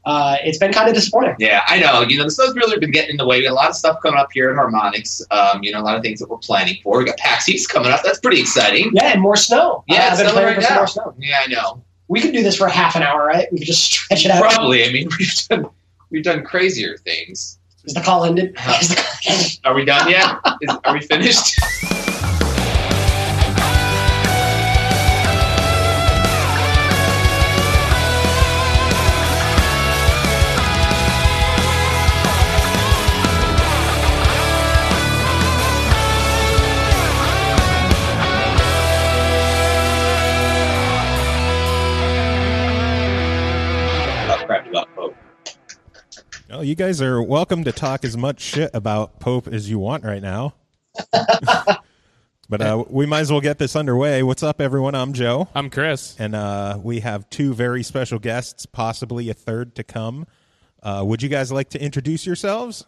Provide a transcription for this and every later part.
it's been kind of disappointing. Yeah, I know. The snow's really been getting in the way. We got a lot of stuff coming up here at Harmonix. A lot of things that we're planning for. We got PAX East coming up. That's pretty exciting. Yeah, and more snow. Yeah, I've been planning for some more snow. Yeah, I know. We could do this for half an hour, right? We could just stretch it out. Probably. I mean, we've done crazier things. Is the call ended? Are we done yet? Are we finished? Well, you guys are welcome to talk as much shit about Pope as you want right now. But we might as well get this underway. What's up, everyone? I'm Joe. I'm Chris. And we have two very special guests, possibly a third to come. Would you guys like to introduce yourselves?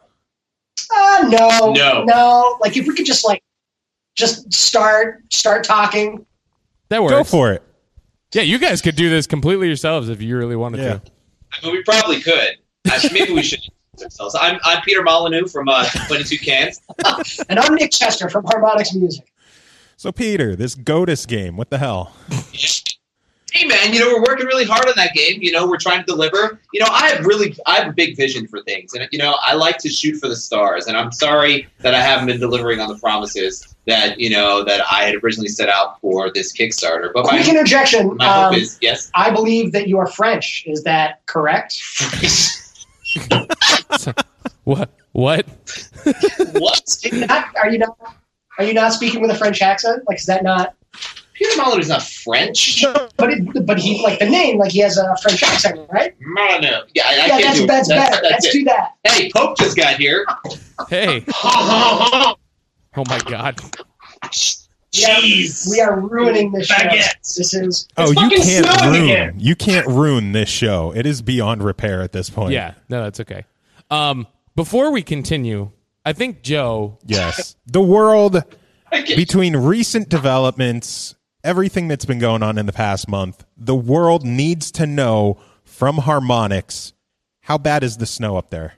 No. Like, if we could just start talking. That works. Go for it. Yeah, you guys could do this completely yourselves if you really wanted to. I mean, we probably could. Maybe we should introduce ourselves. I'm Peter Molyneux from 22 Cans. And I'm Nick Chester from Harmonix Music. So, Peter, this GOTUS game, what the hell? Hey, man, we're working really hard on that game. We're trying to deliver. I have a big vision for things. And, I like to shoot for the stars. And I'm sorry that I haven't been delivering on the promises that, that I had originally set out for this Kickstarter. But quick interjection. My hope is, yes. I believe that you are French. Is that correct? What? What? Are you not speaking with a French accent? Like, is that not? Peter Molyneux is not French. But he, like, the name, like, he has a French accent, right? Molyneux. Yeah, I can't do it. That's better. Let's do that. Hey, Pope just got here. Hey. Oh my God. Jeez. We are ruining this show. This is. You can't ruin this show. It is beyond repair at this point. Yeah, no, that's okay. Before we continue, I think Joe. Yes. The world, between recent developments, everything that's been going on in the past month, the world needs to know from Harmonix, how bad is the snow up there?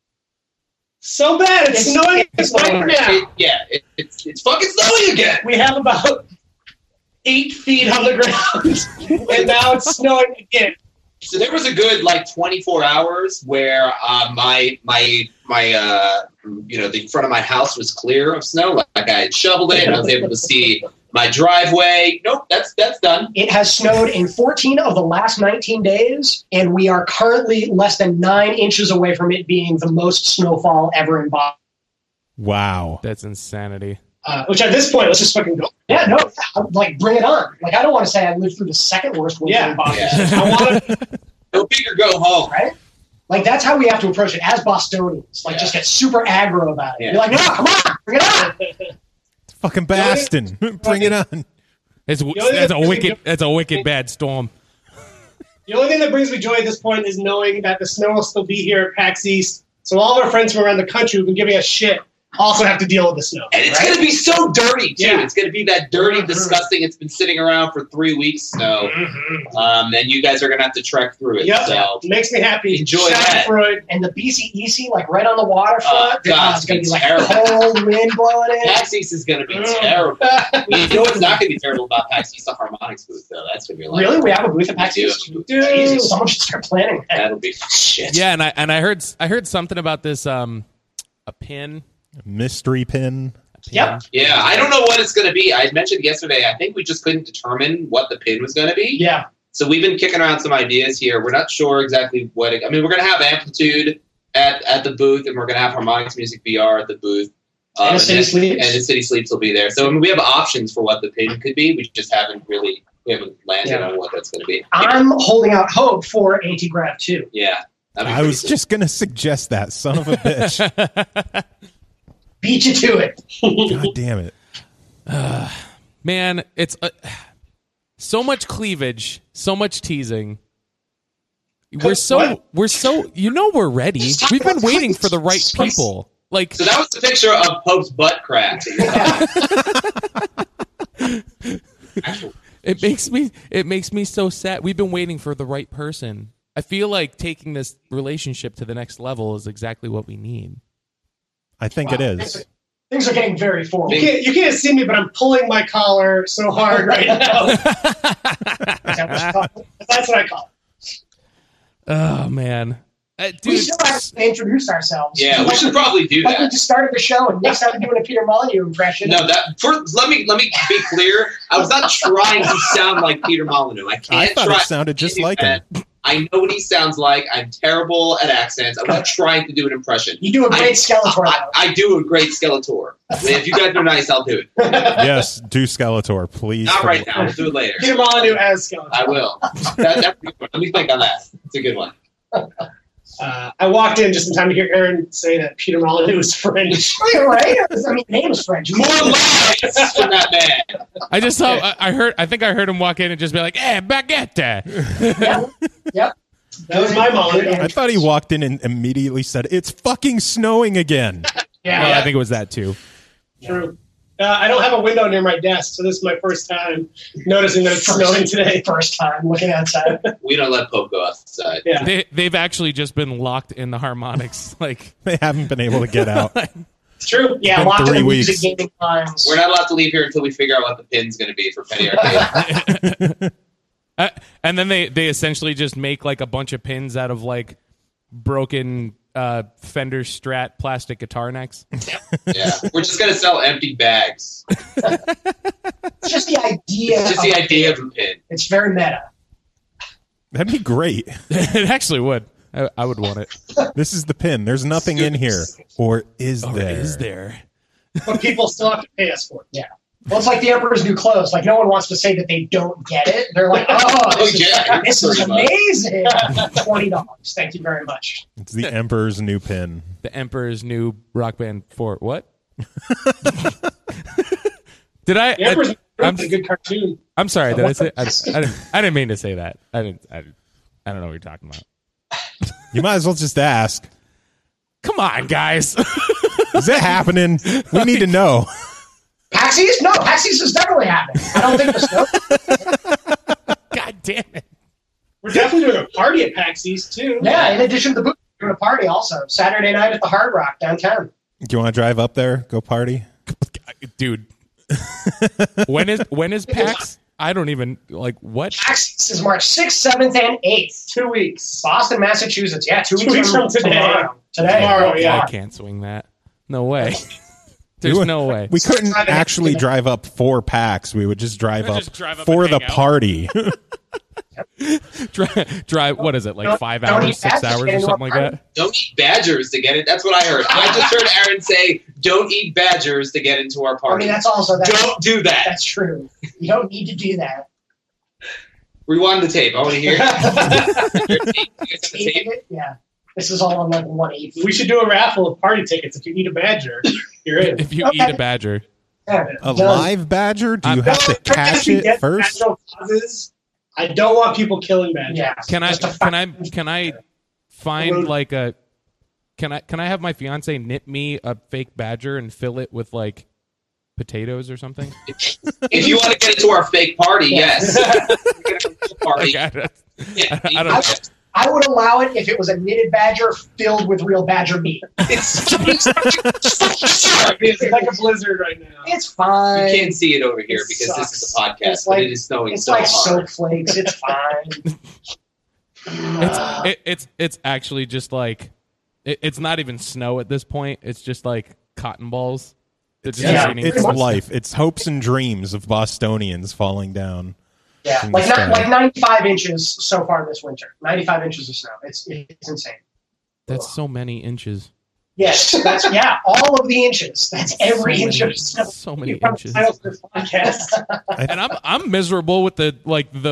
So bad, it's snowing right now. It's fucking snowing again. We have about 8 feet on the ground, and now it's snowing again. So there was a good 24 hours where the front of my house was clear of snow. Like I had shoveled it, and I was able to see my driveway. Nope, that's done. It has snowed in 14 of the last 19 days, and we are currently less than 9 inches away from it being the most snowfall ever in Boston. Wow. That's insanity. Which at this point, let's just fucking go. Yeah, no, bring it on. Like, I don't want to say I lived through the second worst winter in Boston. Yeah. I want to go big or go home. Right? Like, that's how we have to approach it as Bostonians. Like, just get super aggro about it. Yeah. You're like, no, come on, bring it on. It's fucking Boston. Bring it on. That's a wicked bad storm. The only thing that brings me joy at this point is knowing that the snow will still be here at PAX East. So all of our friends from around the country who've been giving us shit also have to deal with the snow. And it's going to be so dirty, too. Yeah. It's going to be that dirty, disgusting, it's been sitting around for 3 weeks snow. And you guys are going to have to trek through it. Yep. So makes me happy. Enjoy that. And the BCEC, right on the waterfront. It's going to be terrible. Cold wind blowing in. PAX East is going to be terrible. You know what's not going to be terrible about PAX East? The Harmonix booth, though. That's going to be Really? We have a booth at PAX East? Dude, someone should start planning that. That'll be shit. Yeah, and I heard something about this, a pin. Mystery pin. Yep. Yeah, I don't know what it's going to be. I mentioned yesterday, I think we just couldn't determine what the pin was going to be. Yeah. So we've been kicking around some ideas here. We're not sure exactly what we're going to have Amplitude at the booth, and we're going to have Harmonix Music VR at the booth. And the City Sleeps. And the City Sleeps will be there. So we have options for what the pin could be. We just haven't landed on what that's going to be. I'm holding out hope for Anti-Grav 2. Yeah. I was just going to suggest that, son of a bitch. Beat you to it. God damn it. Man, it's so much cleavage, so much teasing. We're ready. We've been waiting for the right people. So that was the picture of Pope's butt crack. It makes me so sad. We've been waiting for the right person I feel like taking this relationship to the next level is exactly what we need. I think it is. Things are getting very formal. You can't see me, but I'm pulling my collar so hard right now. That's what I call it. Oh, man. We Dude, still have to introduce ourselves. Yeah, we should probably do Like we that. just started the show and Nick started doing a Peter Molyneux impression. No, let me be clear. I was not trying to sound like Peter Molyneux. I can't I thought try it sounded just to do like him. that. I know what he sounds like. I'm terrible at accents. I'm not trying to do an impression. You do a great Skeletor. I do a great Skeletor. If you guys are nice, I'll do it. Yes, do Skeletor, please. Not right now. We'll do it later. Peter Molyneux as Skeletor. I will. That's a good one. Let me think on that. It's a good one. I walked in just in time to hear Aaron say that Peter Molyneux was French. Right? I mean, name is French. More lies from that man. I just saw. I think I heard him walk in and just be like, "Eh, baguette." Yep. That was my Molyneux. I thought he walked in and immediately said, "It's fucking snowing again." Yeah. Well, I think it was that too. True. I don't have a window near my desk, so this is my first time noticing that it's snowing today. First time looking outside. We don't let Pope go outside. Yeah. They've actually just been locked in the harmonics. Like, They haven't been able to get out. It's true. Yeah, been locked in 3 the weeks. music gaming lines. We're not allowed to leave here until we figure out what the pin's going to be for Penny Arcade. and then they essentially just make like a bunch of pins out of like broken Fender Strat plastic guitar necks. Yeah, we're just going to sell empty bags. It's just the idea. It's just the idea of a pin. It's very meta. That'd be great. It actually would. I would want it. This is the pin. There's nothing in here. Or is Or there? is there? But people still have to pay us for it. Yeah. Well, it's like the Emperor's New Clothes. Like, no one wants to say that they don't get it. They're like, this is amazing. $20. Thank you very much. It's the Emperor's new pin. The Emperor's New Rock Band 4. What? Did I? The Emperor's I'm a good cartoon. I'm sorry. Did I say? I didn't mean to say that. I don't know what you're talking about. You might as well just ask. Come on, guys. Is it happening? We need to know. Paxies? No, Paxies is definitely happening. I don't think the snow. God damn it. We're definitely doing a party at Paxi's, too. Yeah, in addition to the boot, we're doing a party also. Saturday night at the Hard Rock downtown. Do you want to drive up there? Go party? Dude. when is PAX? I don't even like what. Paxies is March 6th, 7th, and 8th. 2 weeks. Boston, Massachusetts. Yeah, 2 2 weeks from today. Tomorrow, yeah. I can't swing that. No way. There's no way. We couldn't actually drive up for PAX. We would just drive up for and the hang out. party. Drive. What is it? Like 5 hours, 6 hours, or something like that. Don't eat badgers to get it. That's what I heard. I just heard Aaron say, "Don't eat badgers to get into our I party." mean, Don't do that. That's true. You don't need to do that. Rewind the tape. I want to hear it. You guys have the tape? Yeah. This is all on like 1/8. We should do a raffle of party tickets. If you eat a badger, you're in. If you eat a badger. Yeah, A done. live badger? Do you have to catch If you it get first? natural causes, I don't want people killing badgers. Yeah. Can I Just a can I find like a can I have my fiance knit me a fake badger and fill it with like potatoes or something? If you want to get into our fake party, yes. Party. Like, Yeah, I don't know. I would allow it if it was a knitted badger filled with real badger meat. It's It's like a blizzard right now. It's fine. You can't see it over here It because sucks. this is a podcast, It's but like- it is snowing It's so like hard. soap flakes. It's fine. It's actually just like it's not even snow at this point. It's just like cotton balls. They're just Yeah. raining. It's life. It's hopes and dreams of Bostonians falling down. Yeah, In the like sky. like 95 inches so far this winter. 95 inches of snow. It's insane. That's so many inches. Yes, that's all of the inches. That's every So inch many- of snow. so many You have inches. titles for this podcast. And I'm miserable with the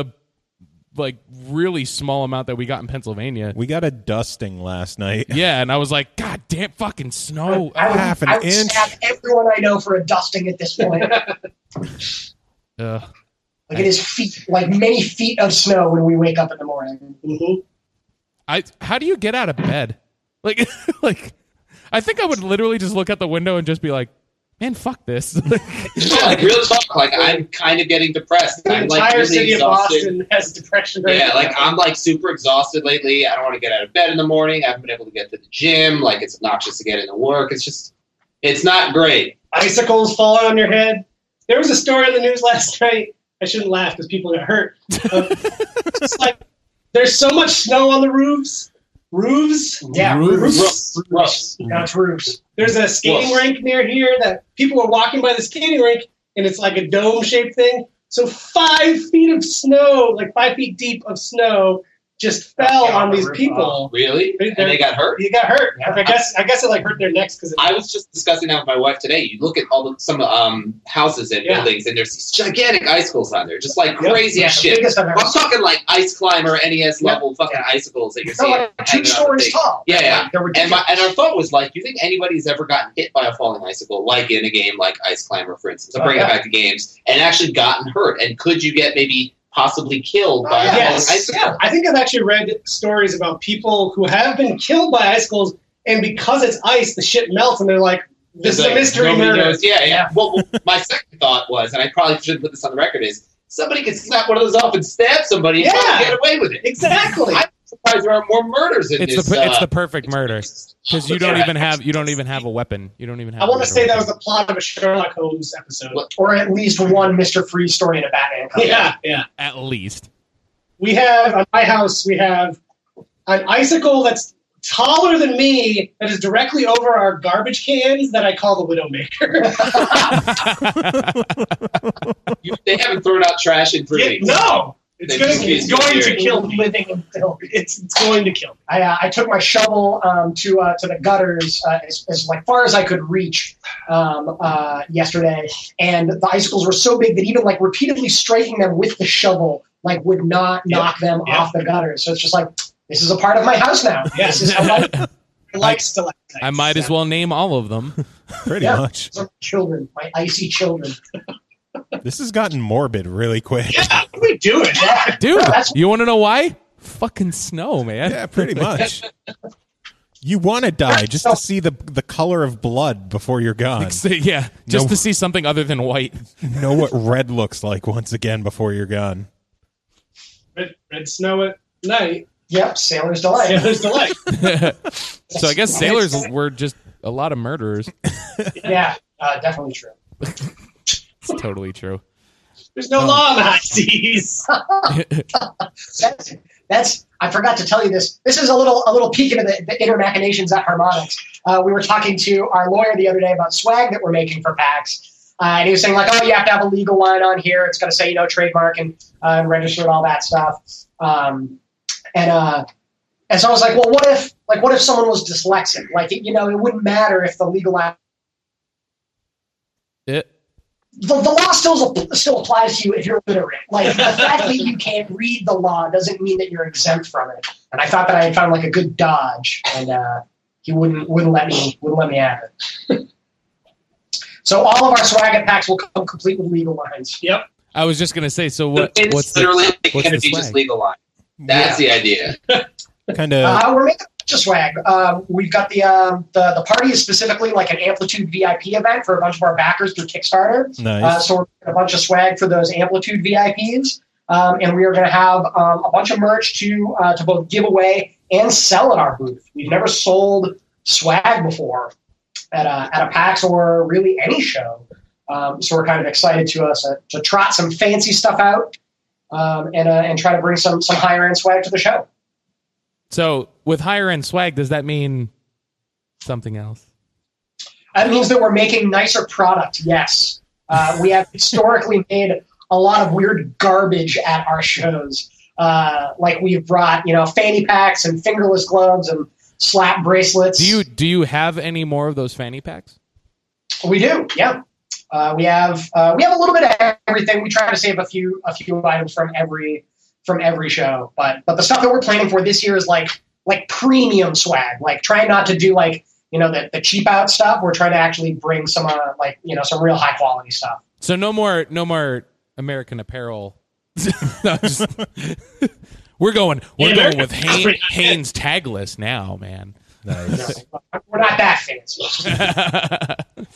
really small amount that we got in Pennsylvania. We got a dusting last night. Yeah, and I was like, God damn fucking snow. I would, half an I would inch. stab everyone I know for a dusting at this point. Ugh. Like it is feet, like many feet of snow when we wake up in the morning. Mm-hmm. How do you get out of bed? Like I think I would literally just look out the window and just be like, Man, fuck this. Like real talk, like I'm kind of getting depressed. The I'm entire like really city exhausted. of Boston has depression. Right Yeah, now. like I'm like super exhausted lately. I don't want to get out of bed in the morning. I haven't been able to get to the gym. Like it's obnoxious to get into work. It's not great. Icicles falling on your head. There was a story in the news last night. I shouldn't laugh because people get hurt. It's like there's so much snow on the roofs. Roofs? Yeah, Roofs. roofs. That's roofs. There's a skating rink near here that people were walking by the skating rink, and it's like a dome-shaped thing. So 5 feet of snow, like 5 feet deep of snow, just fell on these people. Really? And they got hurt? He got hurt. Yeah. I guess it like hurt their necks because I was just discussing that with my wife today. You look at some houses and buildings, and there's these gigantic icicles on there, just like crazy Yeah, the shit. biggest I've ever I'm talking like Ice Climber, NES level fucking icicles that you're No, seeing. like 2 hanging on the stories thing. tall. Yeah, yeah. Like, they're And ridiculous. our thought was like, do you think anybody's ever gotten hit by a falling icicle, like in a game like Ice Climber, for instance? I'll bring it back to games, and actually gotten hurt. And could you get maybe possibly killed by a falling Yes. icicle? Yeah. I think I've actually read stories about people who have been killed by icicles, and because it's ice, the shit melts, and they're like, this is a mystery Nobody murder. knows. Yeah. Well, my second thought was, and I probably shouldn't put this on the record, is somebody could snap one of those off and stab somebody and probably get away with it. Exactly. I'm surprised there aren't more murders in It's this. it's the perfect murder because you don't even have a weapon. You don't even have. I want to say that was a the plot of a Sherlock Holmes episode. Or at least one Mr. Freeze story in a Batman comic. Yeah. at least. We have, at my house, we have an icicle that's taller than me that is directly over our garbage cans that I call the Widowmaker. They haven't thrown out trash in 3 weeks. No! They've It's confused going you to here. kill me. Living in filth. It's going to kill me. I took my shovel to the gutters as like far as I could reach yesterday, and the icicles were so big that even like repeatedly striking them with the shovel like would not knock them off the gutters. So it's just like, this is a part of my house now. Yes. This is how I like stalactites. I might as well name all of them. Pretty Yeah. much. my children, my icy children. This has gotten morbid really quick. Yeah, what are we doing? Dude, That's- you want to know why? Fucking snow, man. Yeah, pretty much. You want to die just to see the color of blood before you're gone. Yeah, just No. to see something other than white. Know what red looks like once again before you're gone. Red snow at night. Yep, Sailor's Delight. Sailor's Delight. So I guess sailors were just a lot of murderers. Yeah, definitely true. It's totally true. There's no law in the high seas. That's I forgot to tell you this. This is a little peek into the inner machinations at Harmonix. We were talking to our lawyer the other day about swag that we're making for PAX. And he was saying, like, oh, you have to have a legal line on here. It's going to say, trademark and register and all that stuff. And so I was like, well, what if someone was dyslexic? Like, it wouldn't matter if the legal line. The law still applies to you if you're literate. Like, the fact that you can't read the law doesn't mean that you're exempt from it. And I thought that I had found like a good dodge, and he wouldn't let me have it. So all of our swag at PAX will come complete with legal lines. Yep. I was just gonna say. So what? It's What's literally what's going to the be swag? just legal line. That's the idea. Kind of. We're making a bunch of swag. We've got the party is specifically like an Amplitude VIP event for a bunch of our backers through Kickstarter. Nice. So we're making a bunch of swag for those Amplitude VIPs. And we are going to have a bunch of merch to both give away and sell at our booth. We've never sold swag before at a PAX or really any show. So we're kind of excited to trot some fancy stuff out and try to bring some higher end swag to the show. So with higher end swag, does that mean something else? That means that we're making nicer product. Yes, we have historically made a lot of weird garbage at our shows. Like we've brought, fanny packs and fingerless gloves and slap bracelets. Do you have any more of those fanny packs? We do. Yeah, we have a little bit of everything. We try to save a few items from every show, but the stuff that we're planning for this year is like premium swag. Like trying not to do the cheap out stuff. We're trying to actually bring some some real high quality stuff. So no more American Apparel. No, we're going with Hanes tagless now, man. Nice. We're not that fancy.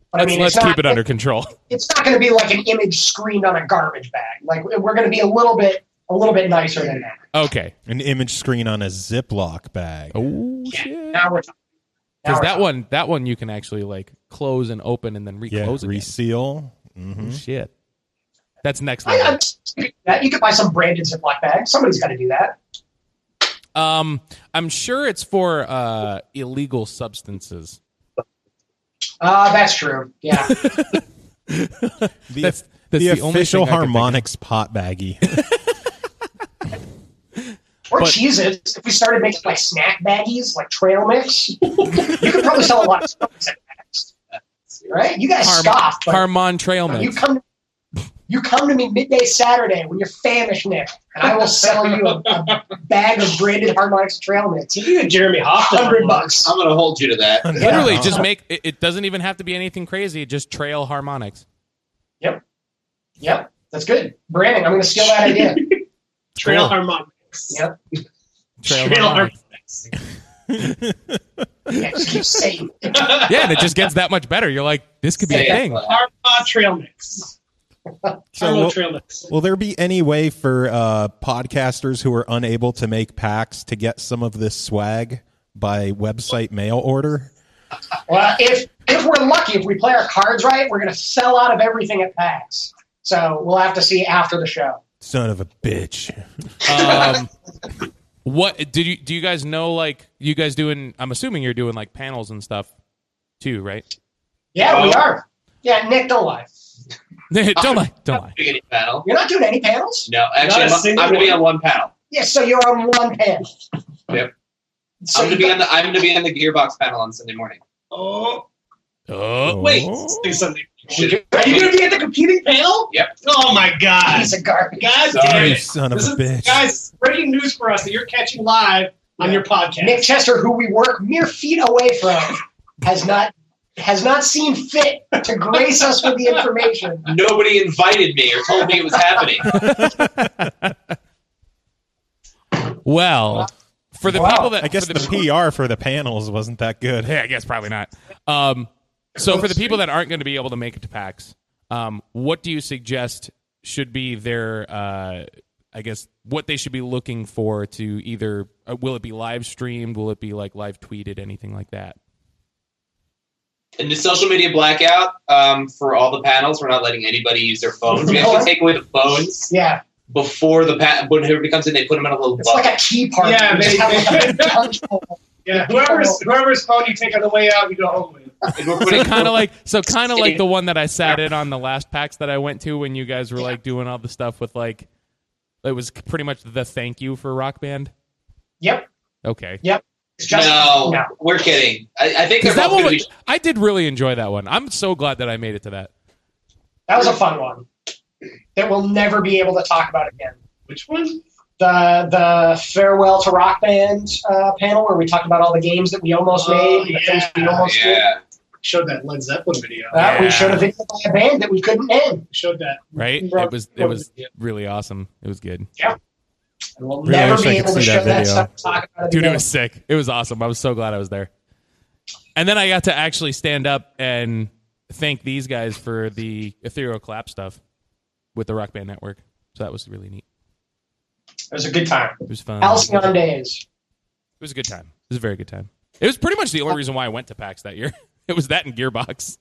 But I mean, let's keep it under control. It's not going to be like an image screened on a garbage bag. Like we're going to be a little bit nicer than that. Okay. An image screen on a Ziploc bag. Oh shit. Now we're talking. Because that one you can actually like close and open and then reclose again. Reseal. Mm-hmm. Shit. That's next level. You could buy some branded Ziploc bags. Somebody's got to do that. I'm sure it's for illegal substances. That's true. Yeah. That's the the only official thing I could think of. Harmonix pot baggie. Or Cheez-Its. If we started making like snack baggies, like trail mix, you could probably sell a lot of stuff in bags. Right? You guys scoff. But Harmon Trail Mix. You come to me midday Saturday when you're famished, Nick, and I will sell you a bag of branded Harmonix trail mix. You and Jeremy Hoffman. $100. I'm going to hold you to that. Literally, just make it doesn't even have to be anything crazy. Just trail harmonics. Yep. That's good. Branding. I'm going to steal that idea. Trail Cool. Harmonics. Yep. Trail harmonics. Yeah, just keep saying it. Yeah, and it just gets that much better. You're like, this could be a thing. Harmon Trail Mix. So Trail Mix. will there be any way for podcasters who are unable to make packs to get some of this swag by website mail order? Well, if we're lucky, if we play our cards right, we're going to sell out of everything at PAX. So we'll have to see after the show. Son of a bitch. What do you guys know? Like, you guys doing? I'm assuming you're doing like panels and stuff too, right? Yeah, we are. Yeah, Nick, don't lie. Don't lie. Any panel? You're not doing any panels? No, actually, I'm going to be on one panel. Yeah, so you're on one panel. Yep. So I'm going to be on the Gearbox panel on Sunday morning. Oh, Oh, wait. Say something. Should- Are you going to be at the competing panel? Yep. Oh, my God. piece of garbage. God Sorry. damn You it. son of a This is, bitch. guys, breaking news for us that you're catching live on your podcast. Nick Chester, who we work mere feet away from, has not seen fit to grace us with the information. Nobody invited me or told me it was happening. well, for the Wow. people that I guess for the PR for the panels wasn't that good. Yeah, I guess probably not. So for the people that aren't going to be able to make it to PAX, what do you suggest should be their, I guess, what they should be looking for to either, will it be live streamed? Will it be like live tweeted? Anything like that? In the social media blackout for all the panels, we're not letting anybody use their phones. We actually take away the phones Yeah, before when everybody comes in. They put them in a little it's bubble. like a key part. Yeah, We just they- have like a punch hole. Yeah, whoever's phone you take on the way out, you go home with. And we're So putting kind of like the one that I sat in on the last PAX that I went to when you guys were like doing all the stuff with like, it was pretty much the thank you for Rock Band. Yep. Okay. It's just no, we're kidding. I think they're Because that both one, going to be. I did really enjoy that one. I'm so glad that I made it to that. That was a fun one that we'll never be able to talk about again. Which one? The farewell to Rock Band panel where we talked about all the games that we almost made, and the things we almost did. Yeah. Showed that Led Zeppelin video. We showed a video by a band that we couldn't name. Showed that. Right? It was really awesome. It was good. And we'll Really never wish be I could able to see show that that video. stuff and talk about it Dude, it again. was sick. It was awesome. I was so glad I was there. And then I got to actually stand up and thank these guys for the Ethereal Clap stuff with the Rock Band Network. So that was really neat. It was a good time. It was fun. Halcyon days. It was a good time. It was a very good time. It was pretty much the only reason why I went to PAX that year. It was that and Gearbox.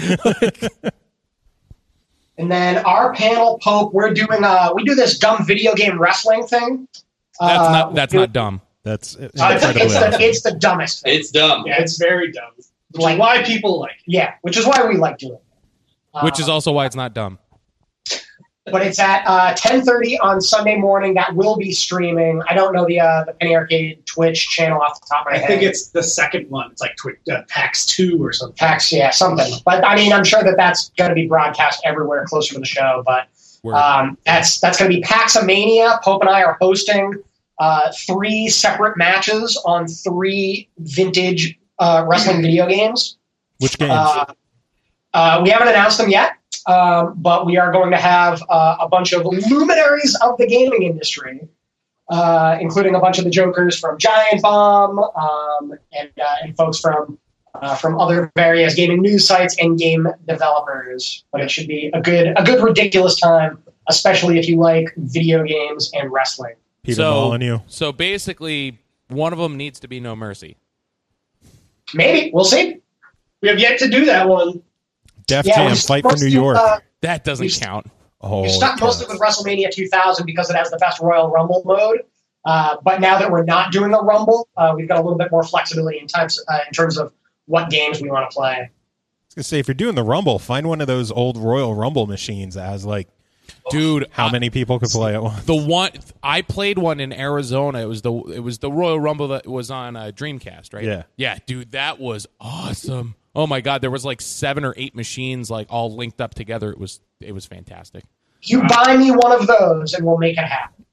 And then our panel, Pope, we do this dumb video game wrestling thing. That's not dumb. That's It's incredibly awesome. the dumbest thing. It's dumb. Yeah, it's very dumb. Which Like- is why people like it. Yeah, which is why we like doing it. Which is also why it's not dumb. But it's at 10:30 on Sunday morning. That will be streaming. I don't know the Penny Arcade Twitch channel off the top of my I head. think it's the second one. It's like PAX 2 or something. PAX, yeah, something. But I mean, I'm sure that's going to be broadcast everywhere closer to the show. But that's going to be PAXamania. Pope and I are hosting 3 separate matches on 3 vintage wrestling video games. Which games? We haven't announced them yet, but we are going to have a bunch of luminaries of the gaming industry, including a bunch of the jokers from Giant Bomb and folks from from other various gaming news sites and game developers. But it should be a good ridiculous time, especially if you like video games and wrestling. Peter Molyneux. So basically, one of them needs to be No Mercy. Maybe. We'll see. We have yet to do that one. Def Jam, Fight for New York. That doesn't count. Oh, We've stuck mostly with WrestleMania 2000 because it has the best Royal Rumble mode. But now that we're not doing the Rumble, we've got a little bit more flexibility in terms of what games we want to play. I was gonna say, if you're doing the Rumble, find one of those old Royal Rumble machines that has dude, how many people could play at once. The one I played one in Arizona. It was the Royal Rumble that was on Dreamcast, right? Yeah, dude, that was awesome. Oh my God, there was 7 or 8 machines all linked up together. It was fantastic. You buy me one of those, and we'll make it happen.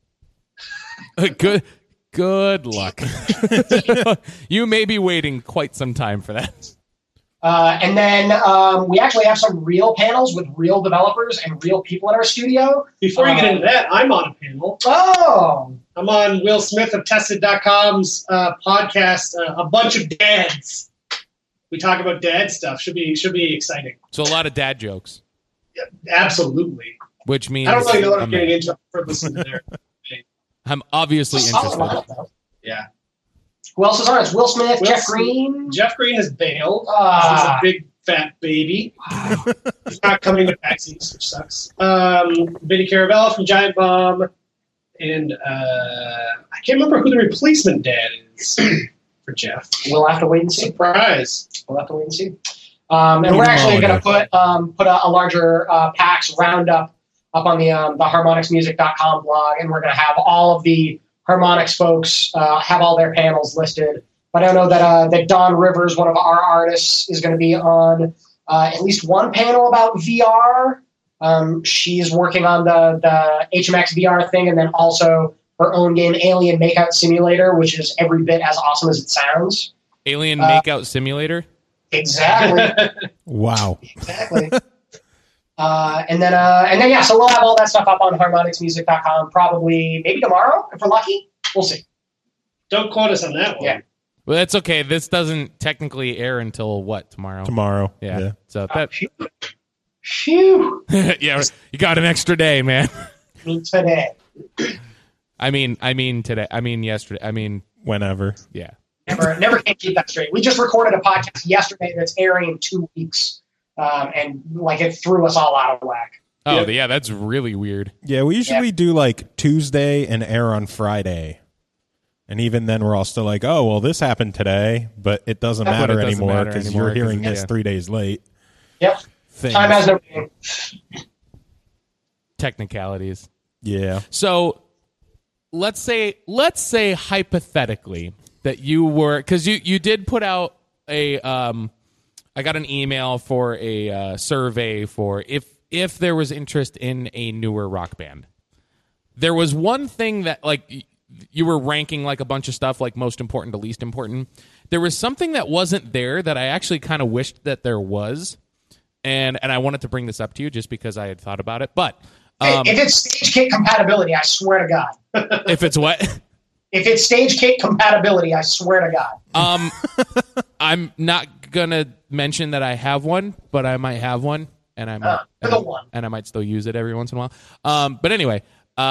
Good luck. You may be waiting quite some time for that. And then we actually have some real panels with real developers and real people in our studio. Before you get into that, I'm on a panel. Oh! I'm on Will Smith of Tested.com's podcast, A Bunch of Dads. We talk about dad stuff. Should be exciting. So a lot of dad jokes. Yeah, absolutely. Which means I don't really know what I'm getting into for listening to there. I'm obviously interested. Yeah. Who else is on? It's Will Smith, Jeff Green. Jeff Green has bailed. He's a big fat baby. He's not coming to PAX, which sucks. Vinny Caravella from Giant Bomb. And I can't remember who the replacement dad is for Jeff. We'll have to wait and see. Surprise. We'll have to wait and see. And we're actually going to put a larger PAX roundup up on the harmonicsmusic.com blog, and we're going to have all of the Harmonix folks have all their panels listed. But I know that Dawn Rivers, one of our artists, is going to be on at least one panel about VR. She's working on the HMX VR thing, and then also her own game, Alien Makeout Simulator, which is every bit as awesome as it sounds. Alien Makeout Simulator? Exactly. Wow. Exactly. And then, yeah, so we'll have all that stuff up on harmonicsmusic.com probably maybe tomorrow, if we're lucky. We'll see. Don't quote us on that one. Yeah. Well, that's okay. This doesn't technically air until what, tomorrow? Tomorrow. Yeah. So that. Phew. Yeah, you got an extra day, man. Today. I mean today. I mean yesterday. I mean whenever. Yeah. Never can keep that straight. We just recorded a podcast yesterday that's airing in 2 weeks, and it threw us all out of whack. Oh, yeah, that's really weird. Yeah, we usually do Tuesday and air on Friday. And even then, we're all still oh, well, this happened today, but it doesn't matter anymore because you're hearing this 3 days late. Yep. Time has no meaning. Technicalities. Yeah. So let's say hypothetically that you were, because you did put out I got an email for a survey for if there was interest in a newer rock band. There was one thing that you were ranking a bunch of stuff most important to least important. There was something that wasn't there that I actually kind of wished that there was, and I wanted to bring this up to you just because I had thought about it. But if it's stage kit compatibility, I swear to God. If it's what? If it's stage kit compatibility, I swear to God. I'm not gonna mention that I have one, but I might have one, and I might still use it every once in a while. But anyway,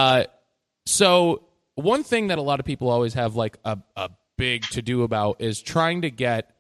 so one thing that a lot of people always have a big to do about is trying to get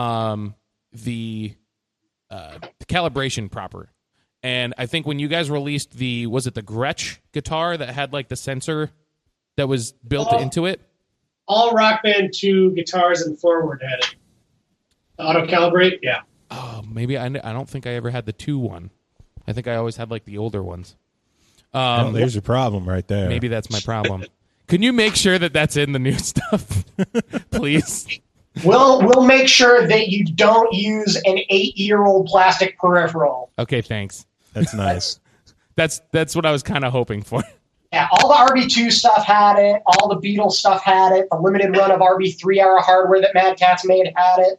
the calibration proper. And I think when you guys released was it the Gretsch guitar that had the sensor that was built into it? All Rock Band 2 guitars and forward had it. Auto calibrate, yeah. Oh, maybe I don't think I ever had the 2 one. I think I always had the older ones. There's your problem right there. Maybe that's my problem. Can you make sure that that's in the new stuff, please? We'll make sure that you don't use an 8-year-old plastic peripheral. Okay, thanks. That's nice. That's what I was kind of hoping for. Yeah, all the RB2 stuff had it. All the Beatles stuff had it. The limited run of RB3 era hardware that Mad Catz made had it.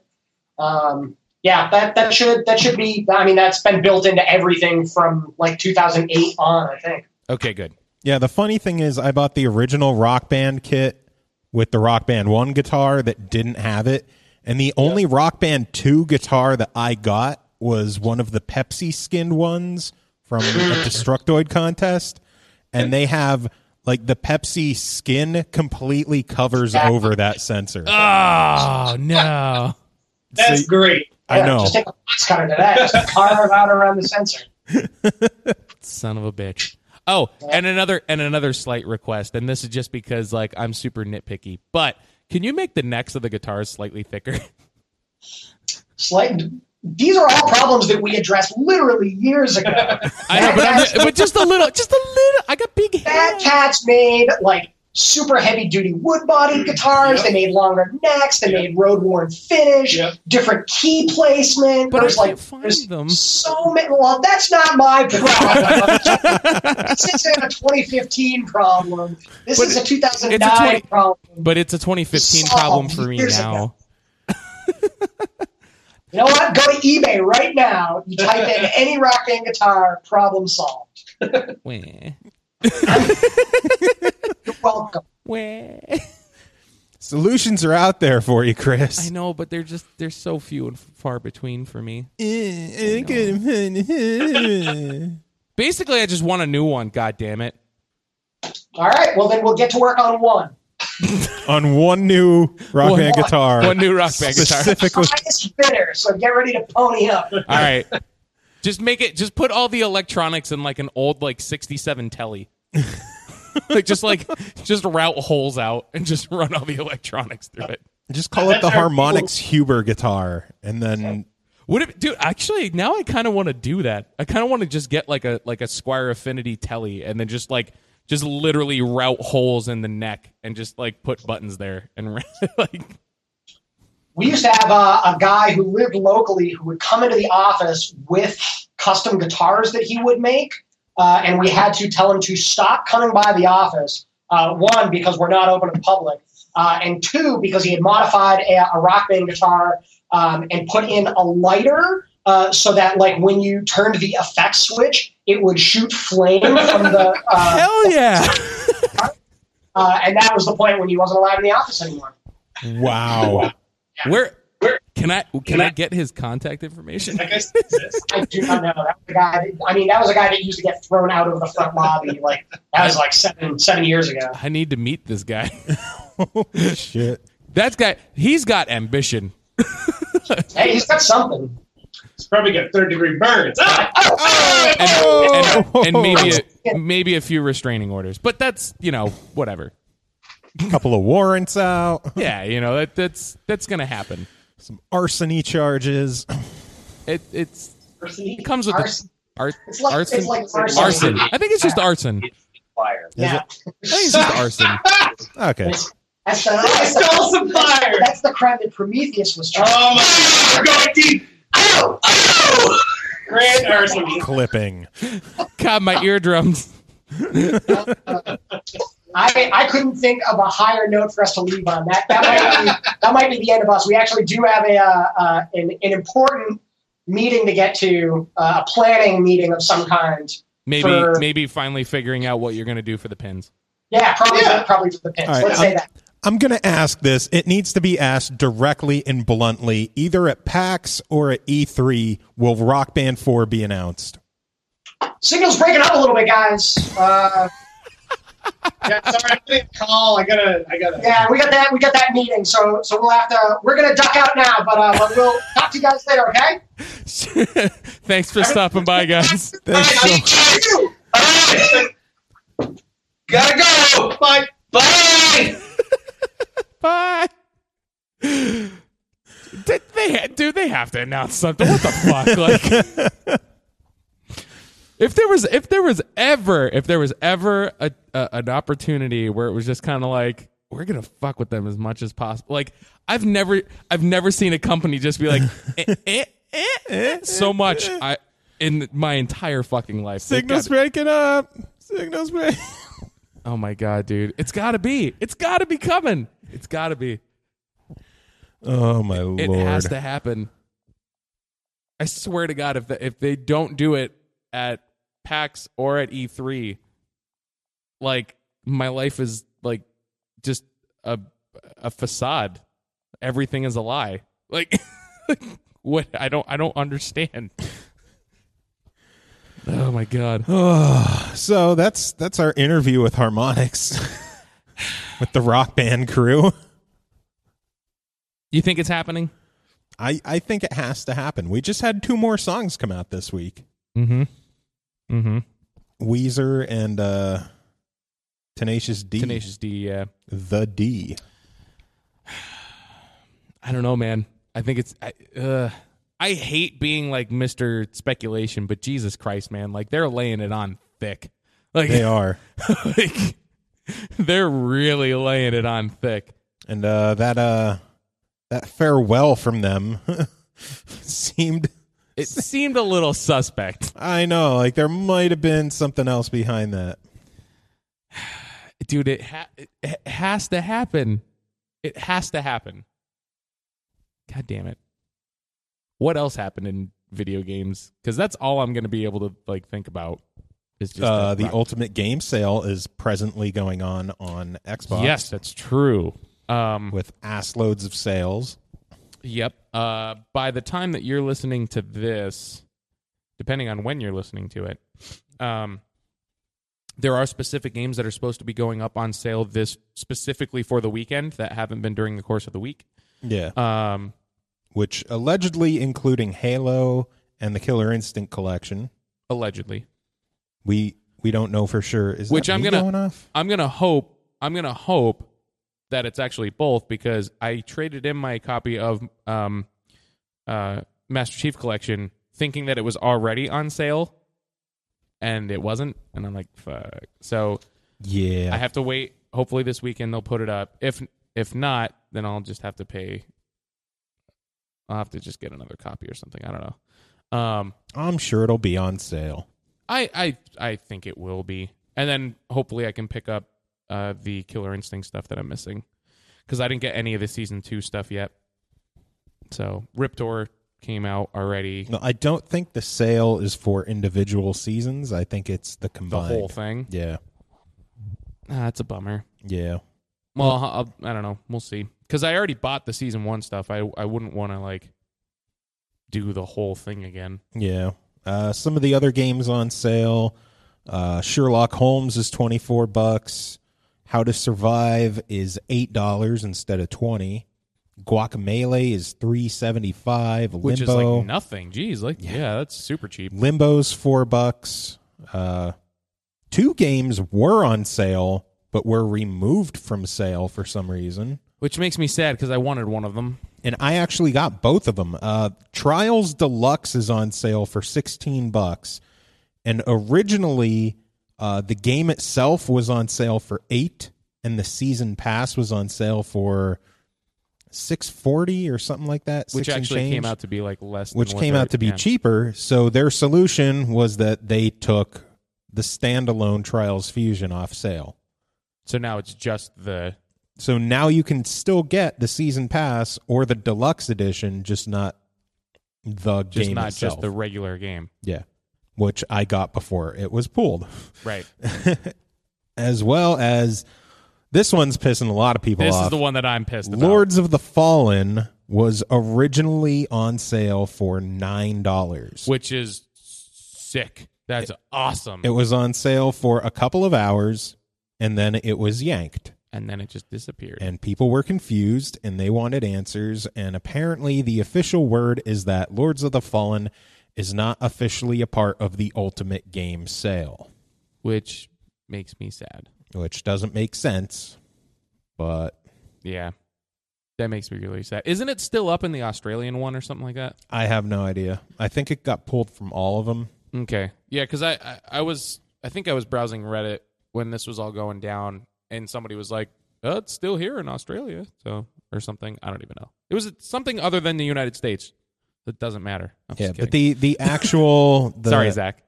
Yeah, that should be. I mean, that's been built into everything from 2008 on, I think. Okay, good. Yeah, the funny thing is, I bought the original Rock Band kit with the Rock Band 1 guitar that didn't have it, And the only Rock Band 2 guitar that I got was one of the Pepsi skinned ones from a Destructoid contest. And they have, like, the Pepsi skin completely covers over that sensor. Oh, no. That's great. Yeah, I know. Just take a box cutter to that. Just carve out around the sensor. Son of a bitch. Oh, and another slight request, and this is just because like I'm super nitpicky, but can you make the necks of the guitars slightly thicker? These are all problems that we addressed literally years ago. I know, but just a little. I got big Fat hands. Cats made like super heavy duty wood body guitars. They made longer necks. They made road worn finish. Different key placement. But there's I like can't find there's them. so many. Well, that's not my problem. This isn't a 2015 problem. This is a 2009 problem. But it's a 2015 problem for me Years now. You know what? Go to eBay right now. You type in any Rock Band guitar, problem solved. Wah. You're welcome. Wah. Solutions are out there for you, Chris. I know, but they're so few and far between for me. Basically, I just want a new one. God damn it! All right. Well, then we'll get to work on one. On one new Rock Band guitar. One new Rock Band guitar. Specifically. Highest bidder. So get ready to pony up. All right. Just put all the electronics in like an old like 67 Telly. just route holes out and just run all the electronics through it. Just call it the Harmonix Huber guitar, and then Dude, actually now I kind of want to do that. I kind of want to just get like a Squire Affinity Telly and then just literally route holes in the neck and just like put buttons there and like. We used to have a guy who lived locally who would come into the office with custom guitars that he would make, and we had to tell him to stop coming by the office, one, because we're not open to the public, and two, because he had modified a Rock Band guitar and put in a lighter so that, like, when you turned the effects switch, it would shoot flame from the... Hell yeah! And that was the point when he wasn't allowed in the office anymore. wow. Where can I get his contact information? I guess exists. I do not know. That was the guy. That was a guy that used to get thrown out of the front lobby. Like that was like seven years ago. I need to meet this guy. Shit. That guy, he's got ambition. Hey, he's got something. It's probably got third-degree burns. And maybe a few restraining orders, but that's whatever. Couple of warrants out. Yeah, that's gonna happen. Some arsony charges. It comes with Arson. It's like arson. arson. I think it's just arson. Fire. Yeah. I think it's just arson. Okay. That's I stole some fire. That's the crime that Prometheus was trying. Oh my God, we're going deep. Ow! Ow! Grand arson. Clipping. God, my eardrums. I couldn't think of a higher note for us to leave on. That might be the end of us. We actually do have an important meeting to get to, a planning meeting of some kind. Maybe finally figuring out what you're going to do for the pins. Yeah, probably for the pins. All right, Let's say that. I'm going to ask this. It needs to be asked directly and bluntly. Either at PAX or at E3, will Rock Band 4 be announced? Signal's breaking up a little bit, guys. Yeah, sorry, I didn't call. I gotta. Yeah, we got that meeting, so we'll have to. We're gonna duck out now, but we'll talk to you guys later, okay? Thanks for stopping by, guys. Gotta go. Bye. Bye. They have to announce something. What the fuck? Like, if there was ever an opportunity where it was just kind of like, we're gonna fuck with them as much as possible. Like, I've never seen a company just be like so much. In my entire fucking life. Signal's breaking up. Signal's breaking. Oh my God, dude! It's gotta be. It's gotta be coming. It's gotta be. Oh my Lord! It has to happen. I swear to God, if they don't do it at PAX or at E3, like, my life is like just a facade. Everything is a lie. Like, what? I don't understand. Oh my god. So that's our interview with Harmonix, with the Rock Band crew. You think it's happening? I think it has to happen. We just had 2 more songs come out this week. Weezer and Tenacious D. Tenacious D, yeah. The D. I don't know, man. I think it's I hate being like Mr. Speculation, but Jesus Christ, man, like they're laying it on thick. Like They are. like, they're really laying it on thick. And that farewell from them seemed a little suspect. I know, like there might have been something else behind that. Dude, it has to happen. It has to happen. God damn it. What else happened in video games? Because that's all I'm going to be able to like think about. Is just the Ultimate Game Sale is presently going on Xbox. Yes, that's true. With ass loads of sales. Yep. By the time that you're listening to this, depending on when you're listening to it, there are specific games that are supposed to be going up on sale this specifically for the weekend that haven't been during the course of the week. Yeah. Which allegedly including Halo and the Killer Instinct collection. Allegedly. We don't know for sure. Is which that I'm me gonna going off? I'm gonna hope that it's actually both, because I traded in my copy of Master Chief Collection thinking that it was already on sale, and it wasn't, and I'm like, fuck. So yeah, I have to wait. Hopefully this weekend they'll put it up. If not, then I'll just have to pay. I'll have to just get another copy or something. I don't know. I'm sure it'll be on sale. I think it will be, and then hopefully I can pick up the Killer Instinct stuff that I'm missing, because I didn't get any of the Season 2 stuff yet. So Riptor came out already. No, I don't think the sale is for individual seasons. I think it's the combined. The whole thing? Yeah. That's a bummer. Yeah. Well, I don't know. We'll see. Because I already bought the Season 1 stuff. I wouldn't want to, like, do the whole thing again. Yeah. Some of the other games on sale, Sherlock Holmes is $24. How to Survive is $8 instead of $20. Guacamelee is $3.75. Which Limbo, is like nothing. Jeez, like yeah, that's super cheap. Limbo's $4. 2 games were on sale, but were removed from sale for some reason. Which makes me sad because I wanted one of them. And I actually got both of them. Trials Deluxe is on sale for $16. And originally, the game itself was on sale for $8, and the season pass was on sale for $6.40 or something like that. Which actually came out to be like less. Which came out to be cheaper. So their solution was that they took the standalone Trials Fusion off sale. So now it's just the. So now you can still get the season pass or the deluxe edition, just not the just game not itself. Just the regular game. Yeah, which I got before it was pulled. Right. As well as this one's pissing a lot of people off. This is the one that I'm pissed about. Lords of the Fallen was originally on sale for $9, which is sick. That's awesome. It was on sale for a couple of hours, and then it was yanked. And then it just disappeared. And people were confused, and they wanted answers. And apparently the official word is that Lords of the Fallen is not officially a part of the Ultimate Game sale. Which makes me sad. Which doesn't make sense, but... Yeah, that makes me really sad. Isn't it still up in the Australian one or something like that? I have no idea. I think it got pulled from all of them. Okay. Yeah, because I think I was browsing Reddit when this was all going down, and somebody was like, "Oh, it's still here in Australia," so or something. I don't even know. It was something other than the United States. It doesn't matter. I'm just but kidding. the actual Sorry, Zach.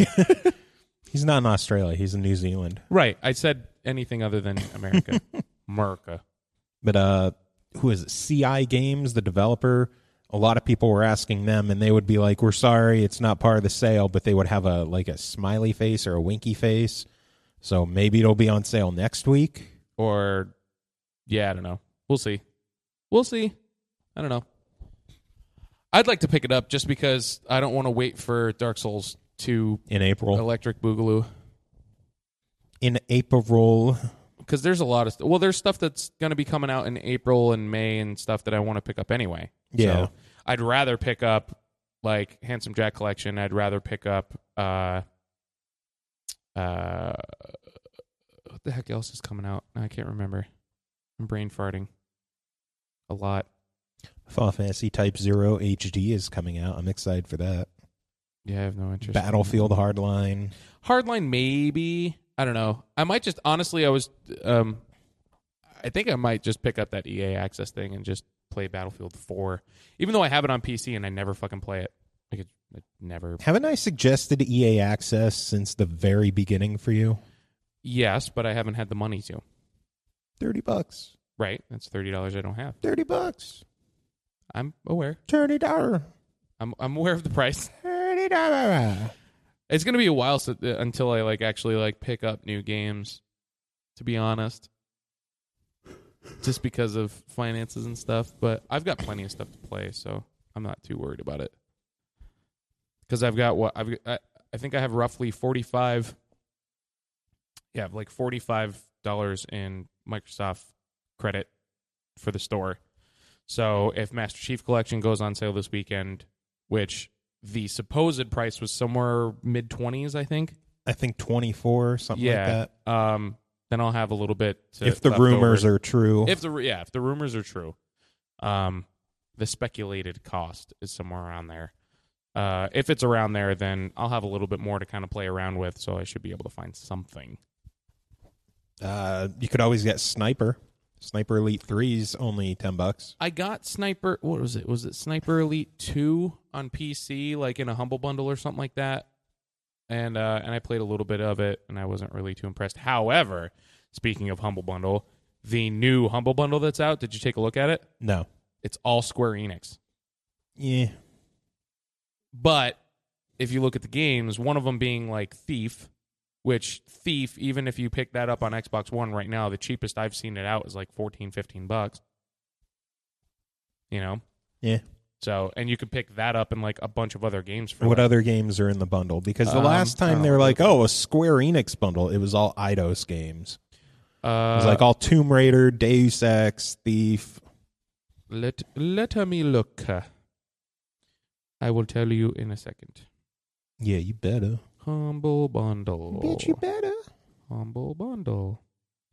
He's not in Australia. He's in New Zealand. Right. I said anything other than America. America. But who is it? CI Games, the developer. A lot of people were asking them, and they would be like, "We're sorry, it's not part of the sale," but they would have a smiley face or a winky face. So maybe it'll be on sale next week. Or, yeah, I don't know. We'll see. I don't know. I'd like to pick it up just because I don't want to wait for Dark Souls 2 In April. Electric Boogaloo. In April. Because there's a lot of well, there's stuff that's going to be coming out in April and May and stuff that I want to pick up anyway. Yeah. So I'd rather pick up like Handsome Jack Collection. I'd rather pick up what the heck else is coming out? I can't remember. I'm brain farting a lot. Final Fantasy Type 0 HD is coming out. I'm excited for that. Yeah, I have no interest. Battlefield Hardline. Hardline, maybe. I don't know. I might just honestly. I think I might just pick up that EA Access thing and just play Battlefield 4, even though I have it on PC and I never fucking play it. Like it never. Haven't I suggested EA Access since the very beginning for you? Yes, but I haven't had the money to. $30. Right, that's $30 I don't have. $30. I'm aware. $30. I'm aware of the price. $30. It's gonna be a while until I actually pick up new games. To be honest, just because of finances and stuff. But I've got plenty of stuff to play, so I'm not too worried about it. Because I've got I think I have roughly 45. Yeah, like $45 in Microsoft credit for the store. So if Master Chief Collection goes on sale this weekend, which the supposed price was somewhere mid-20s, I think. I think 24, something like that. Then I'll have a little bit. If the rumors are true. If the rumors are true, the speculated cost is somewhere around there. If it's around there, then I'll have a little bit more to kind of play around with, so I should be able to find something. You could always get Sniper. Sniper Elite 3 is only $10. I got Sniper. What was it? Was it Sniper Elite 2 on PC, like in a Humble Bundle or something like that? And I played a little bit of it, and I wasn't really too impressed. However, speaking of Humble Bundle, the new Humble Bundle that's out, did you take a look at it? No. It's all Square Enix. Yeah. But if you look at the games, one of them being like Thief, which Thief, even if you pick that up on Xbox One right now, the cheapest I've seen it out is like $14-15. You know? Yeah. So, and you could pick that up in like a bunch of other games for What that. other games are in the bundle? Because the last time they were like, a Square Enix bundle, it was all Eidos games. It was like all Tomb Raider, Deus Ex, Thief. Let me look. I will tell you in a second. Yeah, you better. Humble Bundle. Bitch, you better. Humble Bundle.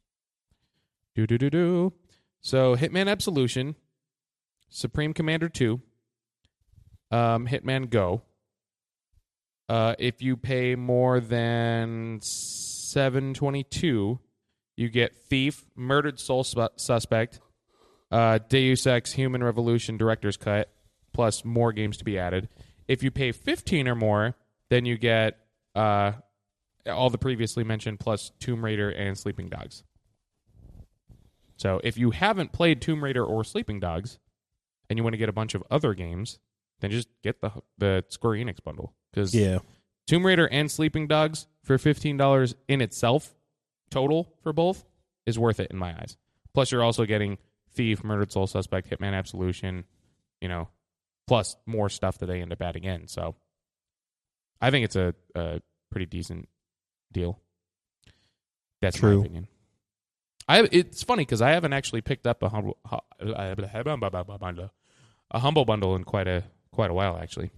Do. So, Hitman Absolution, Supreme Commander 2, Hitman Go. If you pay more than $7.22, you get Thief, Murdered Soul Suspect, Deus Ex Human Revolution Director's Cut, plus more games to be added. If you pay $15 or more, then you get all the previously mentioned plus Tomb Raider and Sleeping Dogs. So if you haven't played Tomb Raider or Sleeping Dogs and you want to get a bunch of other games, then just get the Square Enix bundle. Because Tomb Raider and Sleeping Dogs for $15 in itself, total for both, is worth it in my eyes. Plus you're also getting Thief, Murdered Soul Suspect, Hitman Absolution, plus more stuff that they end up adding in. So I think it's a pretty decent deal. That's my opinion. It's funny because I haven't actually picked up a humble bundle in quite a while, actually.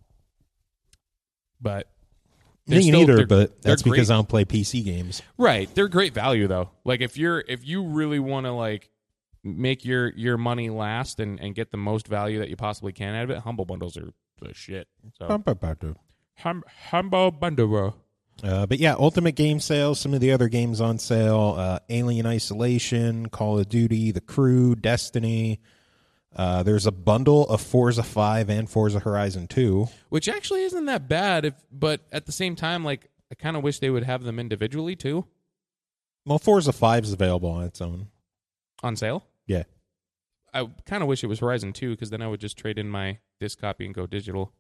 But me neither. But that's because I don't play PC games. Right, they're great value though. Like if you really want to like make your money last and get the most value that you possibly can out of it, humble bundles are the shit. So. Humble bundle. But yeah, Ultimate Game Sales, some of the other games on sale, Alien Isolation, Call of Duty, The Crew, Destiny. There's a bundle of Forza 5 and Forza Horizon 2. Which actually isn't that bad, but at the same time, like I kind of wish they would have them individually too. Well, Forza 5 is available on its own. On sale? Yeah. I kind of wish it was Horizon 2 because then I would just trade in my disc copy and go digital.